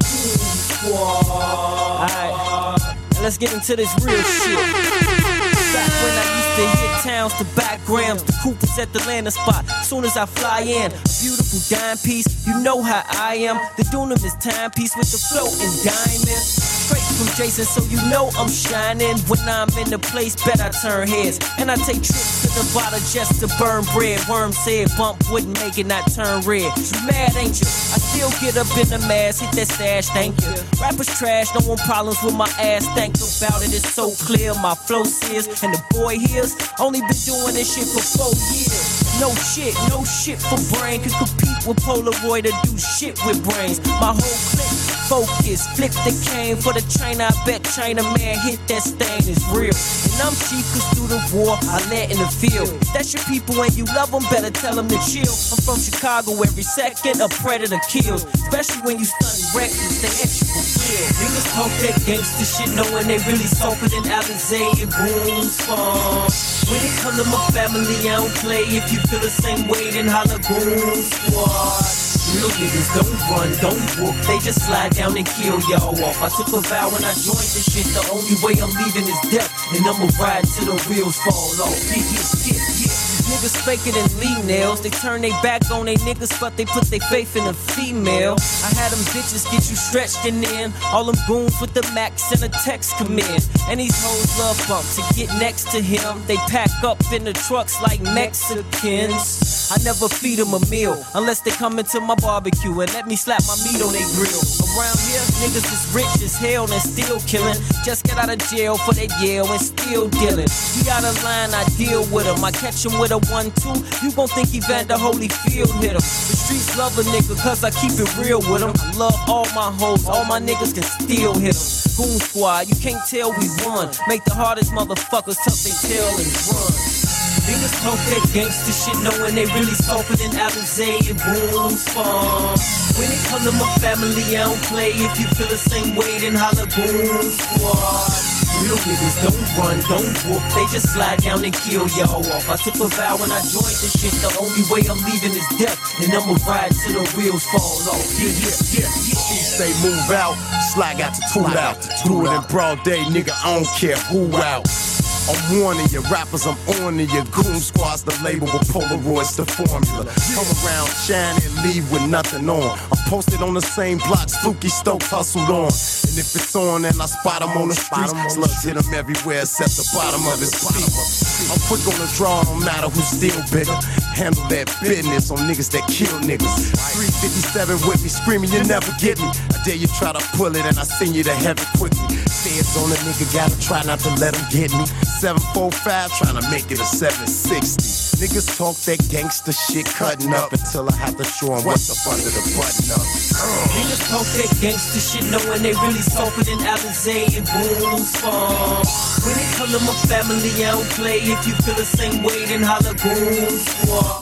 Alright. Now let's get into this real shit. Back when I used to hit towns, the backgrounds, the Coopers at the landing spot. Soon as I fly in, a beautiful dime piece, you know how I am. The Dunamis timepiece with the floating diamonds. Straight from Jason, so you know I'm shining. When I'm in the place, bet I turn heads. And I take trips to Nevada just to burn bread. Worm said bump wouldn't make it not turn red. You mad, ain't you? I still get up in the mask, hit that stash, thank you. Rappers trash, no one problems with my ass. Think about it, it's so clear. My flow sears, and the boy here's only been doing this shit for four years. No shit, no shit for brain. Can compete with Polaroid or do shit with brains. My whole clique focus, flip the cane for the China. I bet China man hit that stain, it's real. And I'm cheap cause through the war I let in the field. If that's your people and you love them, better tell them to chill. I'm from Chicago, every second a predator kills. Especially when you stunning reckless, they extra for real. Niggas talk that gangsta shit knowing they really softer than Alizé and Boone's Farm. When it come to my family, I don't play. If you feel the same way, then holla Goon Squad. Real niggas don't run, don't whoop, they just slide down and kill y'all off. I took a vow when I joined this shit, the only way I'm leaving is death. And I'ma ride till the wheels fall off. Yeah, yeah, yeah. Niggas faker than Lee nails. They turn their back on they niggas, but they put their faith in a female. I had them bitches get you stretched and in. All them goons with the max and a text come in. And these hoes love bump to get next to him. They pack up in the trucks like Mexicans. I never feed them a meal unless they come into my barbecue and let me slap my meat on their grill. Around here, niggas is rich as hell and still killing. Just get out of jail for that yell and still dealing. He out of line, I deal with him. I catch him with a one two. You gon' think Evander Holyfield hit him. The streets love a nigga cause I keep it real with him. I love all my hoes, all my niggas can still hit him. Goon Squad, you can't tell we won. Make the hardest motherfuckers tuck their tail and run. Niggas talk that gangsta shit knowing they really softer than Alizé and Boone's Farm. When it come to my family, I don't play. If you feel the same way, then holla Goon Squad. Real niggas don't run, don't whoop, they just slide down and kill y'all off. I took a vow when I joined this shit, the only way I'm leaving is death. And I'ma ride till the wheels fall off. Yeah, yeah, yeah, yeah. She say move out, Slag got to toot out. Do it in broad day, nigga, I don't care who out. I'm warning you, rappers, I'm on to you. Goon Squad's the label with Polaroids, the formula. Come around, shine and leave with nothing on. I'm posted on the same blocks, Fluky Stokes hustled on. And if it's on and I spot him on the streets, slugs hit him everywhere except the bottom of his feet. I'm quick on the draw, no matter who's still bigger. Handle that business on niggas that kill niggas. three fifty-seven with me, screaming, you never get me. I dare you try to pull it and I send you to heaven quickly. Feds on a nigga, gotta try not to let him get me. seven four five, trying to make it a seven sixty. Niggas talk that gangsta shit, cutting up until I have to show them what's up under the button up. Niggas talk that gangsta shit knowing they really softer than Alizé and Boone's Farm. When it come to my family, I don't play. If you feel the same way, then holla Goon Squad.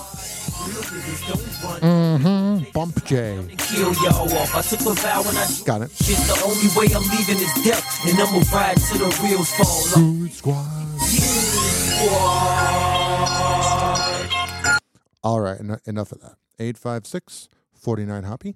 Mm-hmm. Bump J. Kill y'all off. I took a vow when I got it. Shit, the only way I'm leaving is death, and I'ma ride till the wheels fall off. Goon Squad. All right, en- enough of that. eight five six, four nine, Hoppy.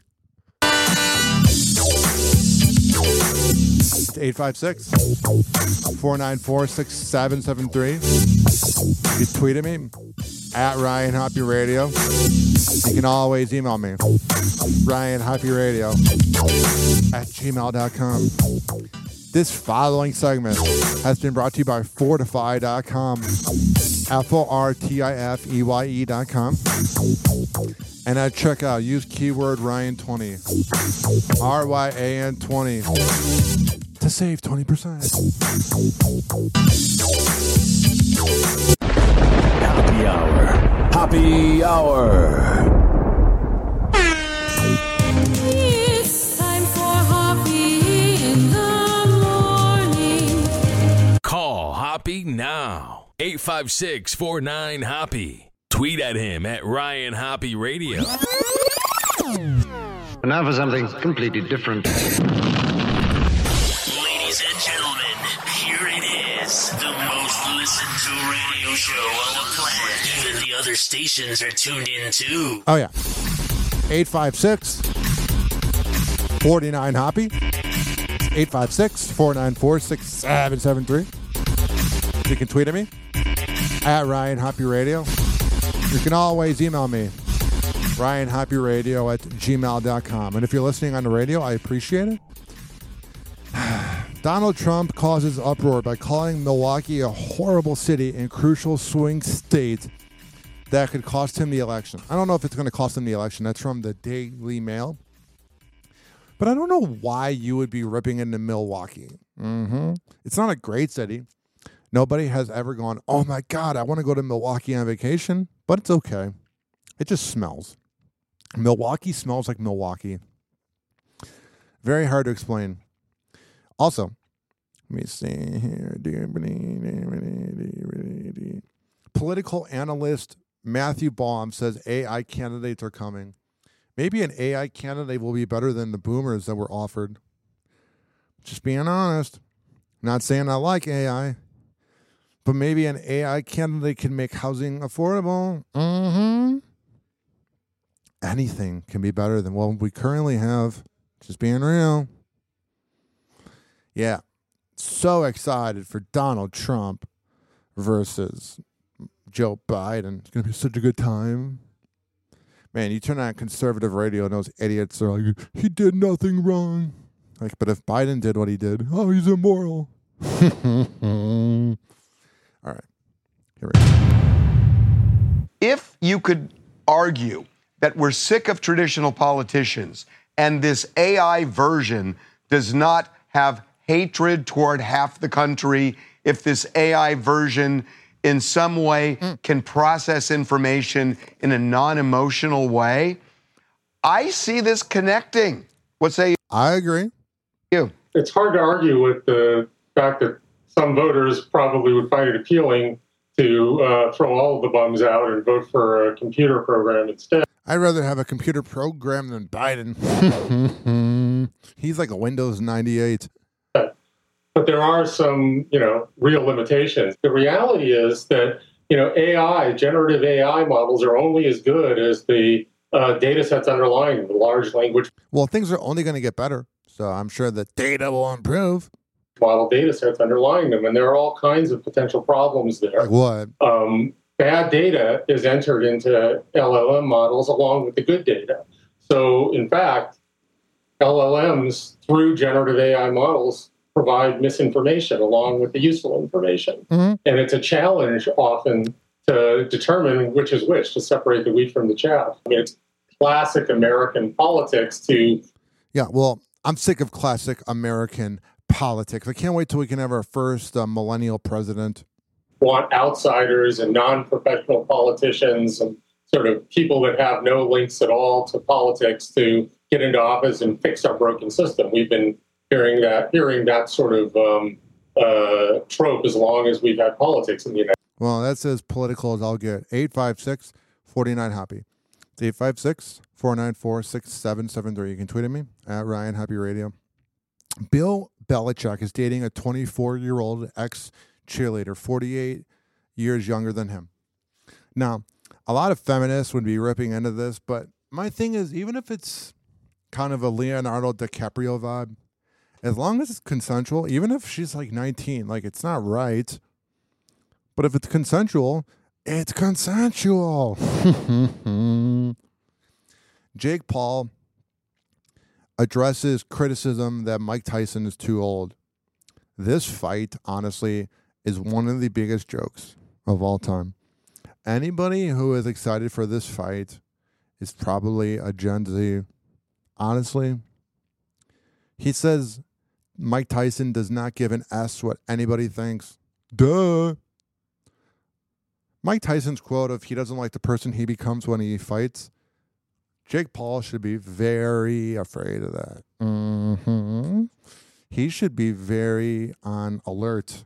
eight five six, four nine four, six seven seven three. You tweet at me at Ryan Hoppy Radio. You can always email me, Ryan Hoppy Radio at gmail dot com. This following segment has been brought to you by Fortify dot com. F O R T I F E Y E dot com. And at checkout, use keyword Ryan twenty. R Y A N twenty. To save twenty percent. Happy Hour. Happy Hour. It's time for Hoppy in the morning. Call Hoppy now. eight five six, four nine, Hoppy. Tweet at him at Ryan Hoppy Radio. And now for something completely different. Ladies and gentlemen, here it is. The most listened to radio show on the planet. Even the other stations are tuned in too. Oh, yeah. eight five six, four nine, Hoppy. eight five six, four nine four, six seven seven three. You can tweet at me at Ryan Hoppy Radio. You can always email me, Ryan Hoppy Radio at gmail dot com. And if you're listening on the radio, I appreciate it. Donald Trump causes uproar by calling Milwaukee a horrible city and crucial swing state that could cost him the election. I don't know if it's going to cost him the election. That's from the Daily Mail. But I don't know why you would be ripping into Milwaukee. Mm-hmm. It's not a great city. Nobody has ever gone, oh my God, I want to go to Milwaukee on vacation. But it's okay. It just smells. Milwaukee smells like Milwaukee. Very hard to explain. Also, let me see here. Political analyst Matthew Baum says A I candidates are coming. Maybe an A I candidate will be better than the boomers that were offered. Just being honest. Not saying I like A I. But maybe an A I candidate can make housing affordable. Mm-hmm. Anything can be better than what we currently have. Just being real. Yeah. So excited for Donald Trump versus Joe Biden. It's going to be such a good time. Man, you turn on conservative radio and those idiots are like, he did nothing wrong. Like, but if Biden did what he did, oh, he's immoral. All right, here we go. If you could argue that we're sick of traditional politicians and this A I version does not have hatred toward half the country, if this A I version in some way mm. can process information in a non-emotional way, I see this connecting. What say you? I agree. You. It's hard to argue with the fact that some voters probably would find it appealing to uh, throw all of the bums out and vote for a computer program instead. I'd rather have a computer program than Biden. He's like a Windows ninety-eight. But there are some, you know, real limitations. The reality is that, you know, A I, generative A I models are only as good as the uh, data sets underlying them, the large language. Well, things are only going to get better. So I'm sure the data will improve. Model data sets underlying them. And there are all kinds of potential problems there. Like what? Um, bad data is entered into L L M models along with the good data. So, in fact, L L Ms, through generative A I models, provide misinformation along with the useful information. Mm-hmm. And it's a challenge often to determine which is which, to separate the wheat from the chaff. I mean, it's classic American politics to... Yeah, well, I'm sick of classic American politics. I can't wait till we can have our first uh, millennial president. Want outsiders and non-professional politicians and sort of people that have no links at all to politics to get into office and fix our broken system. We've been hearing that hearing that sort of um, uh, trope as long as we've had politics in the United States. Well, that's as political as I'll get. eight five six, four nine, Hoppy. It's eight five six, four nine four, six seven seven three. You can tweet at me at Ryan Happy Radio. Bill Belichick is dating a twenty-four-year-old ex-cheerleader, forty-eight years younger than him. Now, a lot of feminists would be ripping into this, but my thing is, even if it's kind of a Leonardo DiCaprio vibe, as long as it's consensual, even if she's like nineteen, like it's not right. But if it's consensual, it's consensual. Jake Paul addresses criticism that Mike Tyson is too old. This fight, honestly, is one of the biggest jokes of all time. Anybody who is excited for this fight is probably a Gen Z. Honestly, he says Mike Tyson does not give an S what anybody thinks. Duh. Mike Tyson's quote of he doesn't like the person he becomes when he fights, Jake Paul should be very afraid of that. Mm-hmm. He should be very on alert.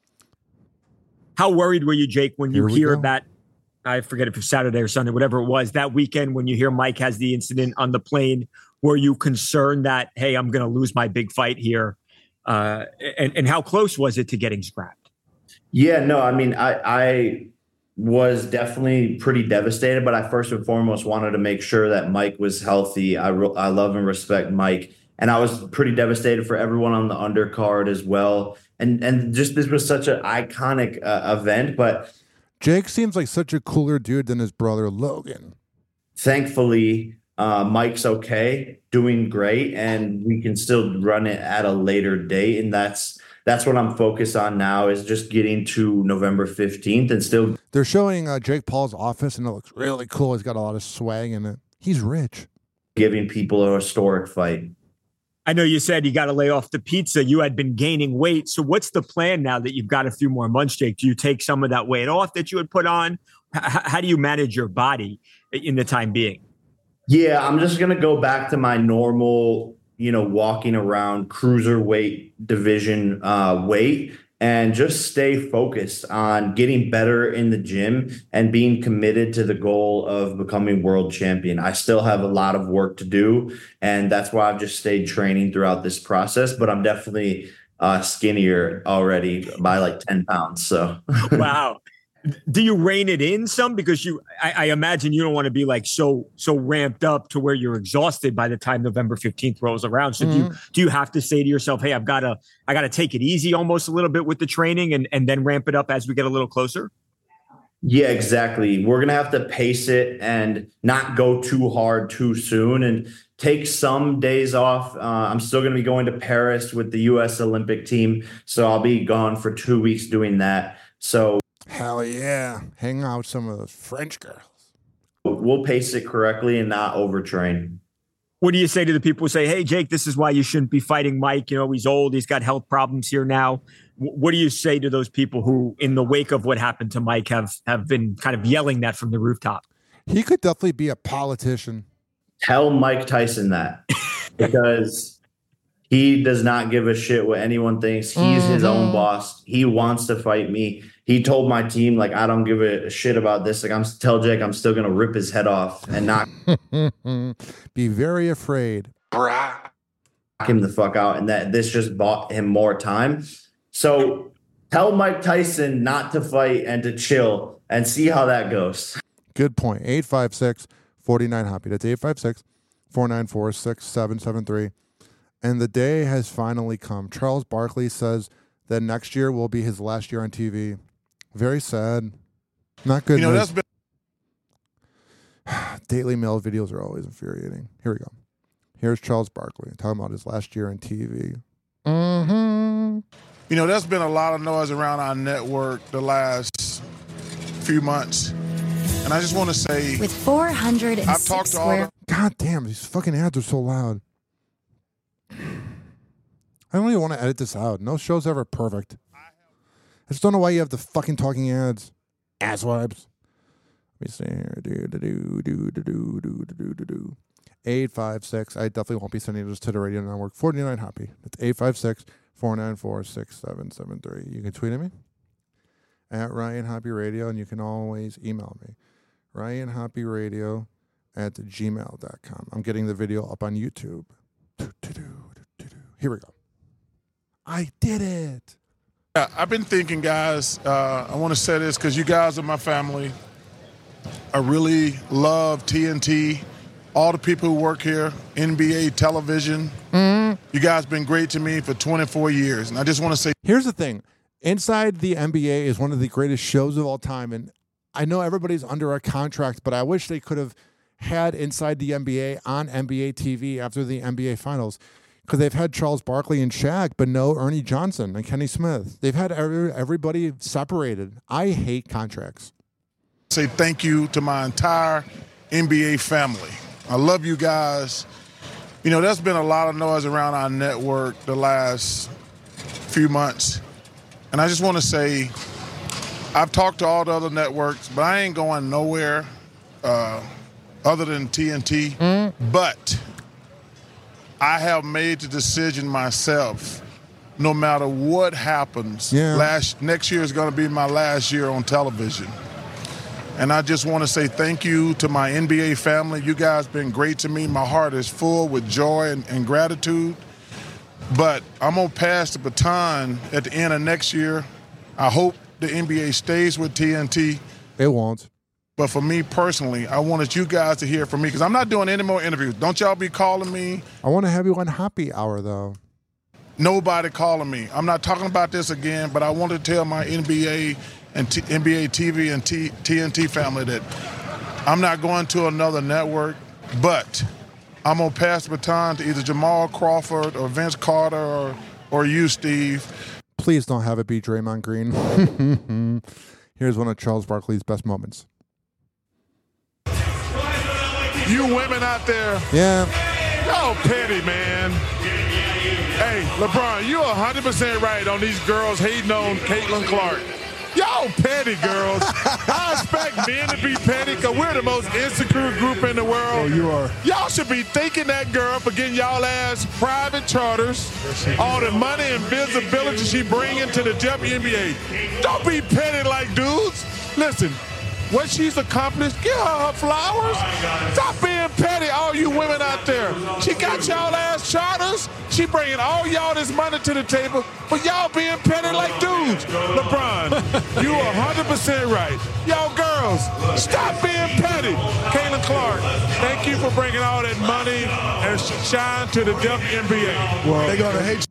How worried were you, Jake, when you Here we hear go. that, I forget if it's Saturday or Sunday, whatever it was, that weekend when you hear Mike has the incident on the plane? Were you concerned that, hey, I'm going to lose my big fight here? Uh, and, and how close was it to getting scrapped? Yeah, no, I mean, I, I was definitely pretty devastated, but I first and foremost wanted to make sure that Mike was healthy. I, re- I love and respect Mike. And I was pretty devastated for everyone on the undercard as well. And and just this was such an iconic uh, event. But Jake seems like such a cooler dude than his brother Logan. Thankfully, uh, Mike's okay, doing great, and we can still run it at a later date. And that's that's what I'm focused on now, is just getting to November fifteenth and still. They're showing uh, Jake Paul's office, and it looks really cool. He's got a lot of swag in it. He's rich. Giving people a historic fight. I know you said you got to lay off the pizza. You had been gaining weight. So what's the plan now that you've got a few more months, Jake? Do you take some of that weight off that you had put on? H- how do you manage your body in the time being? Yeah, I'm just going to go back to my normal, you know, walking around cruiserweight division uh, weight and just stay focused on getting better in the gym and being committed to the goal of becoming world champion. I still have a lot of work to do, and that's why I've just stayed training throughout this process, but I'm definitely uh, skinnier already by like ten pounds. So, wow. Do you rein it in some? Because you, I, I imagine you don't want to be like so so ramped up to where you're exhausted by the time November fifteenth rolls around. So mm-hmm. do you do you have to say to yourself, hey, I've got to I got to take it easy almost a little bit with the training and and then ramp it up as we get a little closer? Yeah, exactly. We're gonna have to pace it and not go too hard too soon, and take some days off. Uh, I'm still gonna be going to Paris with the U S Olympic team, so I'll be gone for two weeks doing that. So. Hell yeah. Hang out with some of those French girls. We'll pace it correctly and not overtrain. What do you say to the people who say, hey, Jake, this is why you shouldn't be fighting Mike. You know, he's old. He's got health problems here now. W- what do you say to those people who, in the wake of what happened to Mike, have, have been kind of yelling that from the rooftop? He could definitely be a politician. Tell Mike Tyson that because he does not give a shit what anyone thinks. He's mm-hmm. his own boss. He wants to fight me. He told my team, like, I don't give a shit about this. Like, I'm tell Jake I'm still going to rip his head off and knock be very afraid. Knock him the fuck out. And that this just bought him more time. So tell Mike Tyson not to fight and to chill and see how that goes. Good point. eight five six, four nine, HOPPY. That's eight five six, four nine four, six seven seven three. And the day has finally come. Charles Barkley says that next year will be his last year on T V. Very sad. Not good you know, news. That's been- Daily Mail videos are always infuriating. Here we go. Here's Charles Barkley talking about his last year on T V. Mm-hmm. You know, there's been a lot of noise around our network the last few months. And I just want to say... With four hundred I've talked to all square... the- God damn, these fucking ads are so loud. I don't even want to edit this out. No show's ever perfect. I just don't know why you have the fucking talking ads. Asswipes. Let me see here. Do, do, do, do, do, do, do, do, do, do. eight five six. I definitely won't be sending this to the radio network. forty-nine HOPPY. That's eight five six, four nine four, six seven seven three. You can tweet at me at Ryan Hoppy Radio, and you can always email me. Ryan Hoppy Radio at gmail dot com. I'm getting the video up on YouTube. Here we go. I did it. Yeah, I've been thinking, guys, uh, I want to say this because you guys are my family. I really love T N T, all the people who work here, N B A television. Mm. You guys been great to me for twenty-four years. And I just want to say. Here's the thing. Inside the N B A is one of the greatest shows of all time. And I know everybody's under a contract, but I wish they could have had Inside the N B A on N B A T V after the N B A Finals. Because they've had Charles Barkley and Shaq, but no Ernie Johnson and Kenny Smith. They've had every, everybody separated. I hate contracts. Say thank you to my entire N B A family. I love you guys. You know, there's been a lot of noise around our network the last few months. And I just want to say, I've talked to all the other networks, but I ain't going nowhere uh, other than T N T. Mm. But I have made the decision myself, no matter what happens, Yeah. last next year is going to be my last year on television. And I just want to say thank you to my N B A family. You guys been great to me. My heart is full with joy and, and gratitude. But I'm going to pass the baton at the end of next year. I hope the N B A stays with T N T. It won't. But for me personally, I wanted you guys to hear from me because I'm not doing any more interviews. Don't y'all be calling me. I want to have you on Happy Hour, though. Nobody calling me. I'm not talking about this again, but I want to tell my N B A and T- N B A T V and T- TNT family that I'm not going to another network, but I'm going to pass the baton to either Jamal Crawford or Vince Carter or, or you, Steve. Please don't have it be Draymond Green. Here's one of Charles Barkley's best moments. You women out there, Yeah. y'all petty, man. Hey, LeBron, you're one hundred percent right on these girls hating on Caitlin Clark. Y'all petty girls. I expect men to be petty because we're the most insecure group in the world. Oh, you are. Y'all should be thanking that girl for getting y'all ass private charters, all the money and visibility she bringing to the W N B A. Don't be petty like dudes. Listen, what she's accomplished, give her her flowers. Stop being petty, all you women out there. She got y'all ass charters. She bringing all y'all this money to the table, but y'all being petty like dudes. LeBron, you one hundred percent right. Y'all girls, stop being petty. Caitlin Clark, thank you for bringing all that money and shine to the W N B A. Well, they're going to hate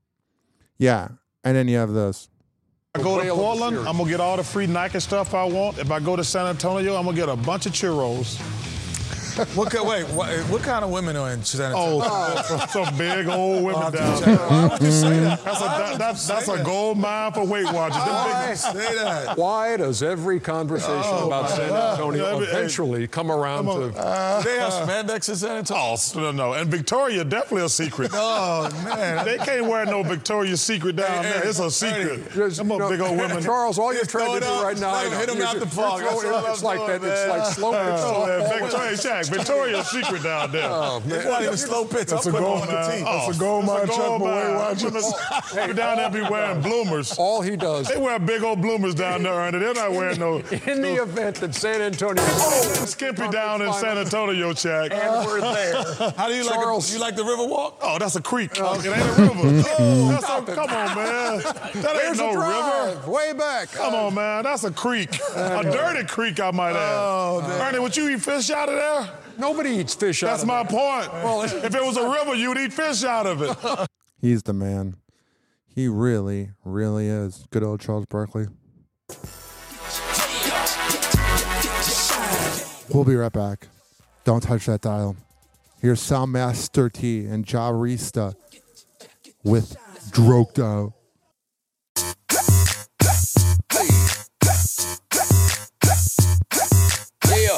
Yeah. And then you have this. If I go to Portland, I'm going to get all the free Nike stuff I want. If I go to San Antonio, I'm going to get a bunch of churros. What kind, wait, what, what kind of women are in San Antonio? Oh, some big old women down there. Why would you say that? That's a, that, that's, that's a gold mine for Weight Watchers. Why say that? Why does every conversation Oh, about my San God. Antonio Yeah, hey, eventually come around come to... Uh, they have spandex in San Antonio. Oh, no, no. And Victoria, definitely a secret. Oh, man. They can't wear no Victoria's Secret down Hey, there. hey, It's a secret. Hey, Them a big old women. Charles, all you're Just throw trying to it do up. right now... Let him hit him you're out just- the park. you're throwing That's it- what It's I'm like doing, that. It's man. like slow pitch Oh, man, softball. Victoria, Jack, Victoria's Secret down there. Oh, man. It's not even slow pitch. That's I'm a putting gold him on the mine. team. Oh, That's a gold mine that's a check gold for Weight mine. Watchers. People down there be wearing bloomers. All he does... They wear big old bloomers down there, and they're not wearing no... In the event that San Antonio... Skimpy down in San Antonio, Jack. And we're there. How do you Charles. like? You like the river walk? Oh, that's a creek. It ain't a river. Oh, That's a, come on, man. That ain't There's no a drive, river. way back. Come on, man. That's a creek. A dirty creek, I might add. Oh, damn. Ernie, would you eat fish out of there? Nobody eats fish That's out of my there. point. Well, if it was a river, you'd eat fish out of it. He's the man. He really, really is. Good old Charles Barkley. We'll be right back. Don't touch that dial. Here's Soundmaster T and Jarista with Droked Out. Yeah.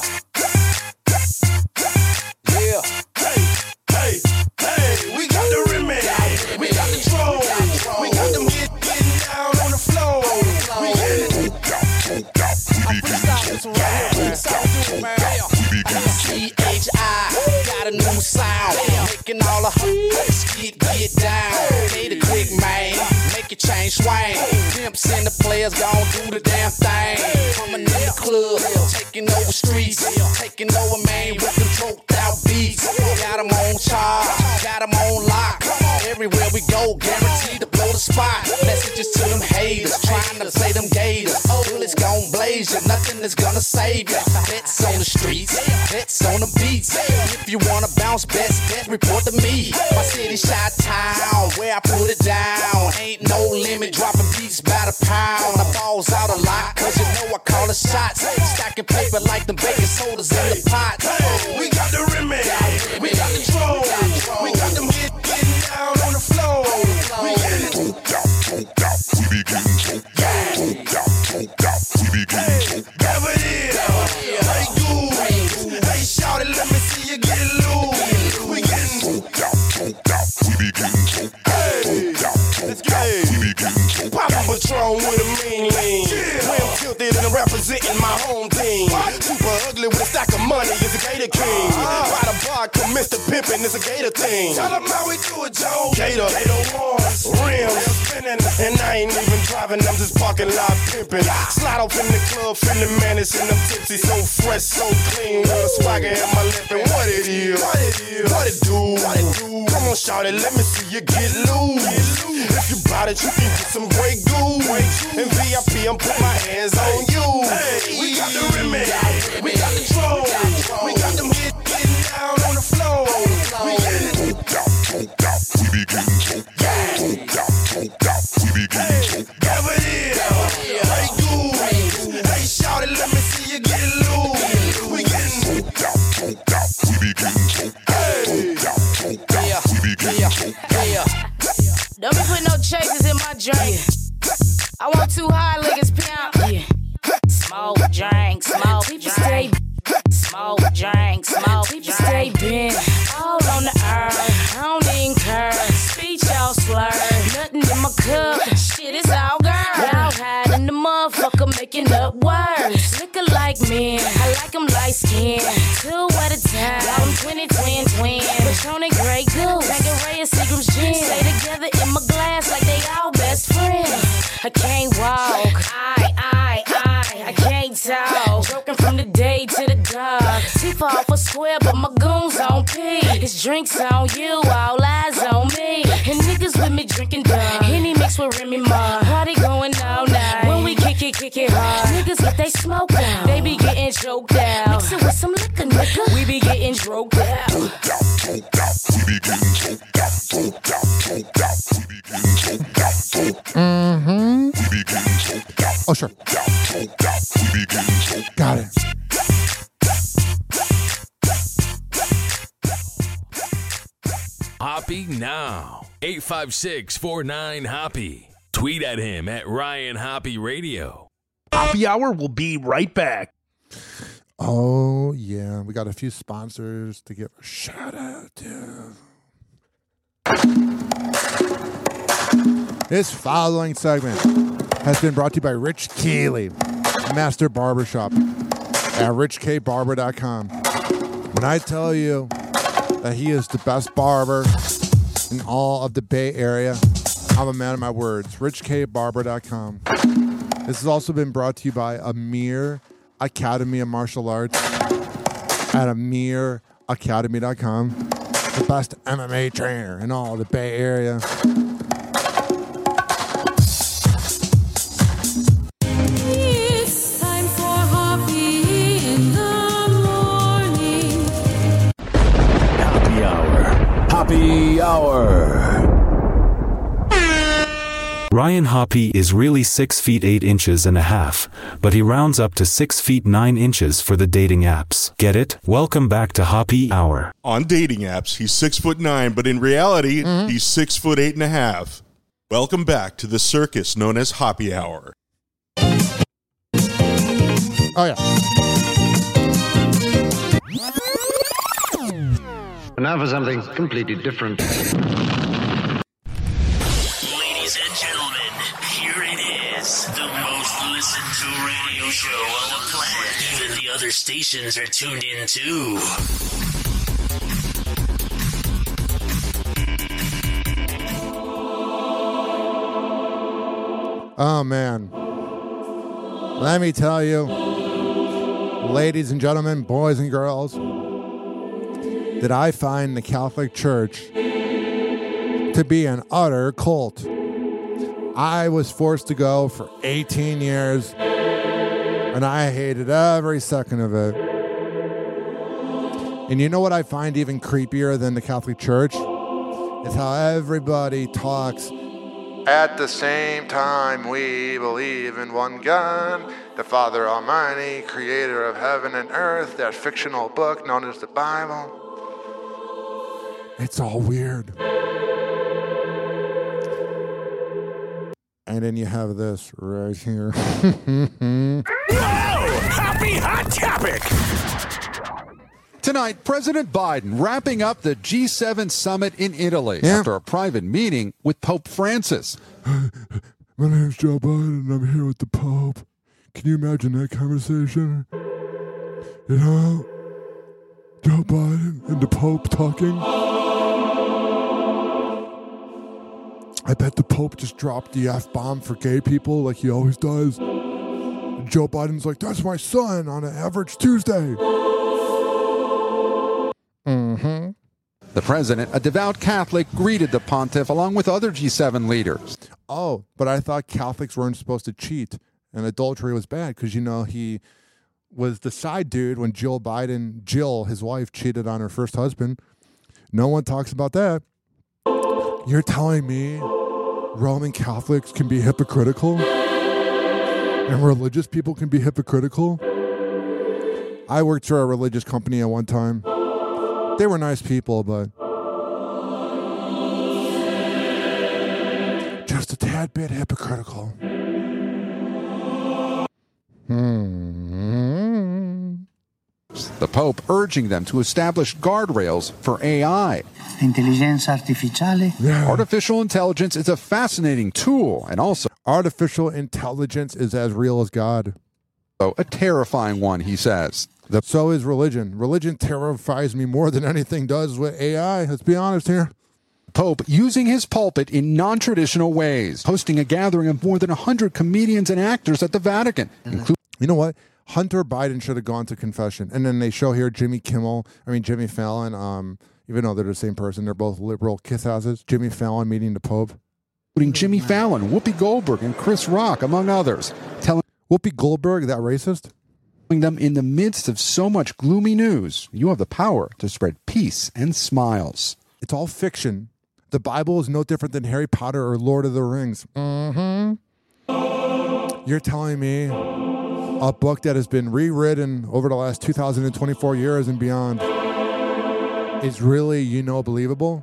Yeah. Hey, hey, hey, we got the remedy. We got the troll. We got them hit getting down on the floor. We get it. I freestyle this one right here, man. Sound man. C H I got a new sound. Making all the hoes get, get down. Pay the quick, man. Make it change swing. Pimps and the players gon' do the damn thing. Coming in the club, taking over streets. Taking over, man, with them choked out beats. Got them on charge, got them on lock. Everywhere we go, guaranteed to blow the spot. Messages to them haters, trying to play them gators. Bullets gon' blaze you, nothing is gonna save you. Bets on the streets, bets on the beats. If you wanna bounce, best bet, report to me. My city, Chi-Town, where I put it down. Ain't no limit, dropping beats by the pound. I balls out a lot, cause you know I call the shots. Stacking paper like them baking sodas in the pot. We got the remedy, we got the troll. We got them hit getting down on the floor. We get it. Choked out, choked out, we be getting choked out. Choked out, choked out, we be getting choked out. Never did, hey, goose, hey, money is a Gator King. By the bar, come Mister Pimpin' is a Gator thing. Tell them how we do it, Joe. Gator, Gator ones, rims, spinning, and I ain't even driving. I'm just parking lot pimping. Slide off in the club, feeling manish, and I'm tipsy, so fresh, so clean, with a swagger in my lip. And what it is, what it is, what it do, what it do. Come on, shout it, let me see you get loose. If you bout it, you can get some great goo. In V I P, I'm putting my hands on you. Hey, we got the remedy, we got the troll, we got them hit, getting down on the floor. We getting choked out, choked out, we be getting choked out, choked out, choked out, we be getting choked out. Never did, hey goo, hey shout it, let me see you get loose. We getting choked out, choked out, we be getting choked out, choked out, choked out, we be getting choked out. Don't be putting no chasers in my drink. I want two high niggas pimp. Yeah. Smoke drink, smoke people stay. Smoke drink, smoke people stay bent. All on the earth, I don't even curve. Speech all slurred, nothing in my cup. Shit is all girl. Y'all hiding the motherfucker, making up words. Looking like men, I like them light skin. Two at a time, y'all them twenty twin twin. Patron and Grey Goose, Tanqueray and Seagram's gin. Stay together in my glass like they all best friends. I can't walk, I, I, I, I can't talk. Broken from the day to the dark. Teeth off a square, but my goons on P. It's drinks on you, all eyes on me. And niggas with me drinking dumb. Henny mixed with Remy Ma. Party going all night. When we kick it, kick it hard. Niggas get they smoke out. They be getting choked out. Mix it with some liquor, nigga. We be getting droked out. Choked out, choked out, we be getting choked out, choked out, choked out, we be getting choked out, choked out. Mm-hmm. We be getting choked out. Oh, sure. Choked out, choked out, we be getting choked Got it. Hoppy now. eight five six, four nine, Hoppy. Tweet at him at Ryan Hoppy Radio. Hoppy Hour will be right back. Oh, yeah. We got a few sponsors to give a shout out to. This following segment has been brought to you by Rich Keeley, Master Barbershop at rich k barber dot com. When I tell you that he is the best barber in all of the Bay Area, I'm a man of my words. rich k barber dot com. This has also been brought to you by Amir Academy of Martial Arts at amir academy dot com. The best M M A trainer in all of the Bay Area. It's time for Hoppy in the morning. Happy Hour. Happy Hour. Ryan Hoppy is really six feet eight inches and a half, but he rounds up to six feet nine inches for the dating apps. Get it? Welcome back to Hoppy Hour. On dating apps, he's six foot nine, but in reality, mm-hmm. he's six foot eight and a half. Welcome back to the circus known as Hoppy Hour. Oh yeah. And now for something completely different. Ladies and gentlemen, here it is, the most listened to radio show on the planet. Even the other stations are tuned in too. Oh, man. Let me tell you, ladies and gentlemen, boys and girls, that I find the Catholic Church to be an utter cult. I was forced to go for eighteen years, and I hated every second of it. And you know what I find even creepier than the Catholic Church? Is how everybody talks. At the same time, we believe in one God, the Father Almighty, creator of heaven and earth, that fictional book known as the Bible. It's all weird. And then you have this right here. Whoa! Happy Hot Topic! Tonight, President Biden wrapping up the G seven summit in Italy Yeah. after a private meeting with Pope Francis. My name's Joe Biden, and I'm here with the Pope. Can you imagine that conversation? You know, Joe Biden and the Pope talking. I bet the Pope just dropped the F-bomb for gay people like he always does. Joe Biden's like, that's my son on an average Tuesday. Mm-hmm. The president, a devout Catholic, greeted the pontiff along with other G seven leaders. Oh, but I thought Catholics weren't supposed to cheat and adultery was bad because, you know, he was the side dude when Jill Biden, Jill, his wife, cheated on her first husband. No one talks about that. You're telling me Roman Catholics can be hypocritical? And religious people can be hypocritical? I worked for a religious company at one time. They were nice people, but just a tad bit hypocritical. Hmm. The Pope urging them to establish guardrails for A I. Intelligenza artificiale. Yeah. Artificial intelligence is a fascinating tool and also artificial intelligence is as real as God. So a terrifying one, he says. The- so is religion. Religion terrifies me more than anything does with A I. Let's be honest here. Pope using his pulpit in non-traditional ways, hosting a gathering of more than one hundred comedians and actors at the Vatican. Including you know what? Hunter Biden should have gone to confession. And then they show here Jimmy Kimmel, I mean Jimmy Fallon, um, even though they're the same person, they're both liberal kiss asses. Jimmy Fallon meeting the Pope. Including Jimmy Fallon, Whoopi Goldberg, and Chris Rock, among others. Telling Whoopi Goldberg, that racist? Them in the midst of so much gloomy news, you have the power to spread peace and smiles. It's all fiction. The Bible is no different than Harry Potter or Lord of the Rings. Mm-hmm. You're telling me a book that has been rewritten over the last two thousand twenty-four years and beyond is really, you know, believable?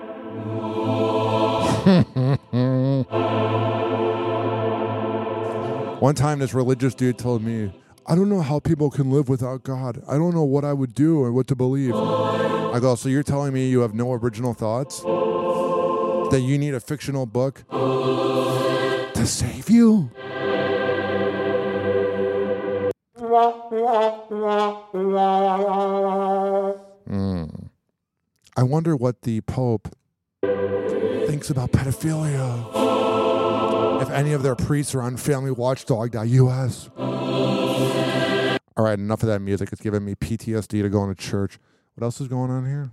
One time this religious dude told me, I don't know how people can live without God. I don't know what I would do or what to believe. I go, so you're telling me you have no original thoughts? That you need a fictional book to save you? Mm. I wonder what the Pope thinks about pedophilia. If any of their priests are on family watchdog dot U S. All right, enough of that music. It's giving me P T S D to go into church. What else is going on here?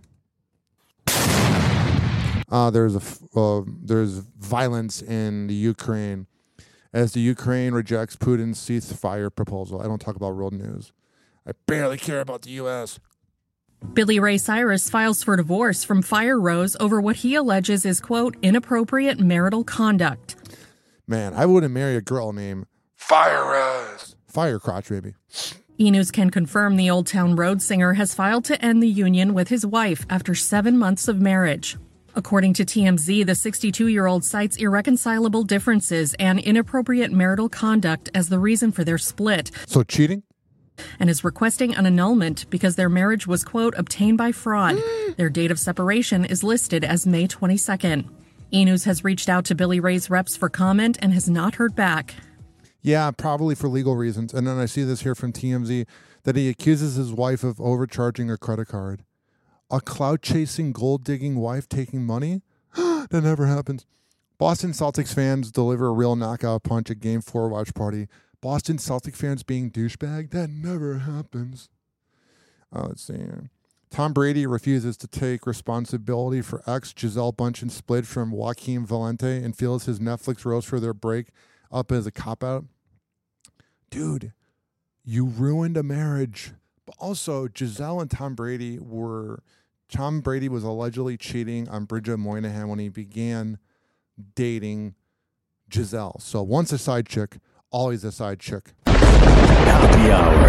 Uh, there's a uh, there's violence in the Ukraine as the Ukraine rejects Putin's ceasefire proposal. I don't talk about world news. I barely care about the U S. Billy Ray Cyrus files for divorce from Fire Rose over what he alleges is, quote, inappropriate marital conduct. Man, I wouldn't marry a girl named Fire Rose. Fire crotch, baby. E! News can confirm the Old Town Road singer has filed to end the union with his wife after seven months of marriage. According to T M Z, the sixty-two-year-old cites irreconcilable differences and inappropriate marital conduct as the reason for their split. So cheating? And is requesting an annulment because their marriage was, quote, obtained by fraud. Their date of separation is listed as May twenty-second. E! News has reached out to Billy Ray's reps for comment and has not heard back. Yeah, probably for legal reasons. And then I see this here from T M Z that he accuses his wife of overcharging her credit card. A clout-chasing, gold-digging wife taking money? That never happens. Boston Celtics fans deliver a real knockout punch at Game four watch party. Boston Celtic fans being douchebag? That never happens. Uh, let's see. Tom Brady refuses to take responsibility for ex Gisele Bundchen split from Joaquin Valente and feels his Netflix roast for their break up as a cop-out. Dude, you ruined a marriage. But also, Gisele and Tom Brady were... Tom Brady was allegedly cheating on Bridget Moynihan when he began dating Gisele. So once a side chick, always a side chick. Happy Hour.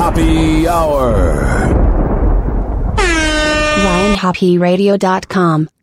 Happy Hour. Ryan Hoppy Radio dot com.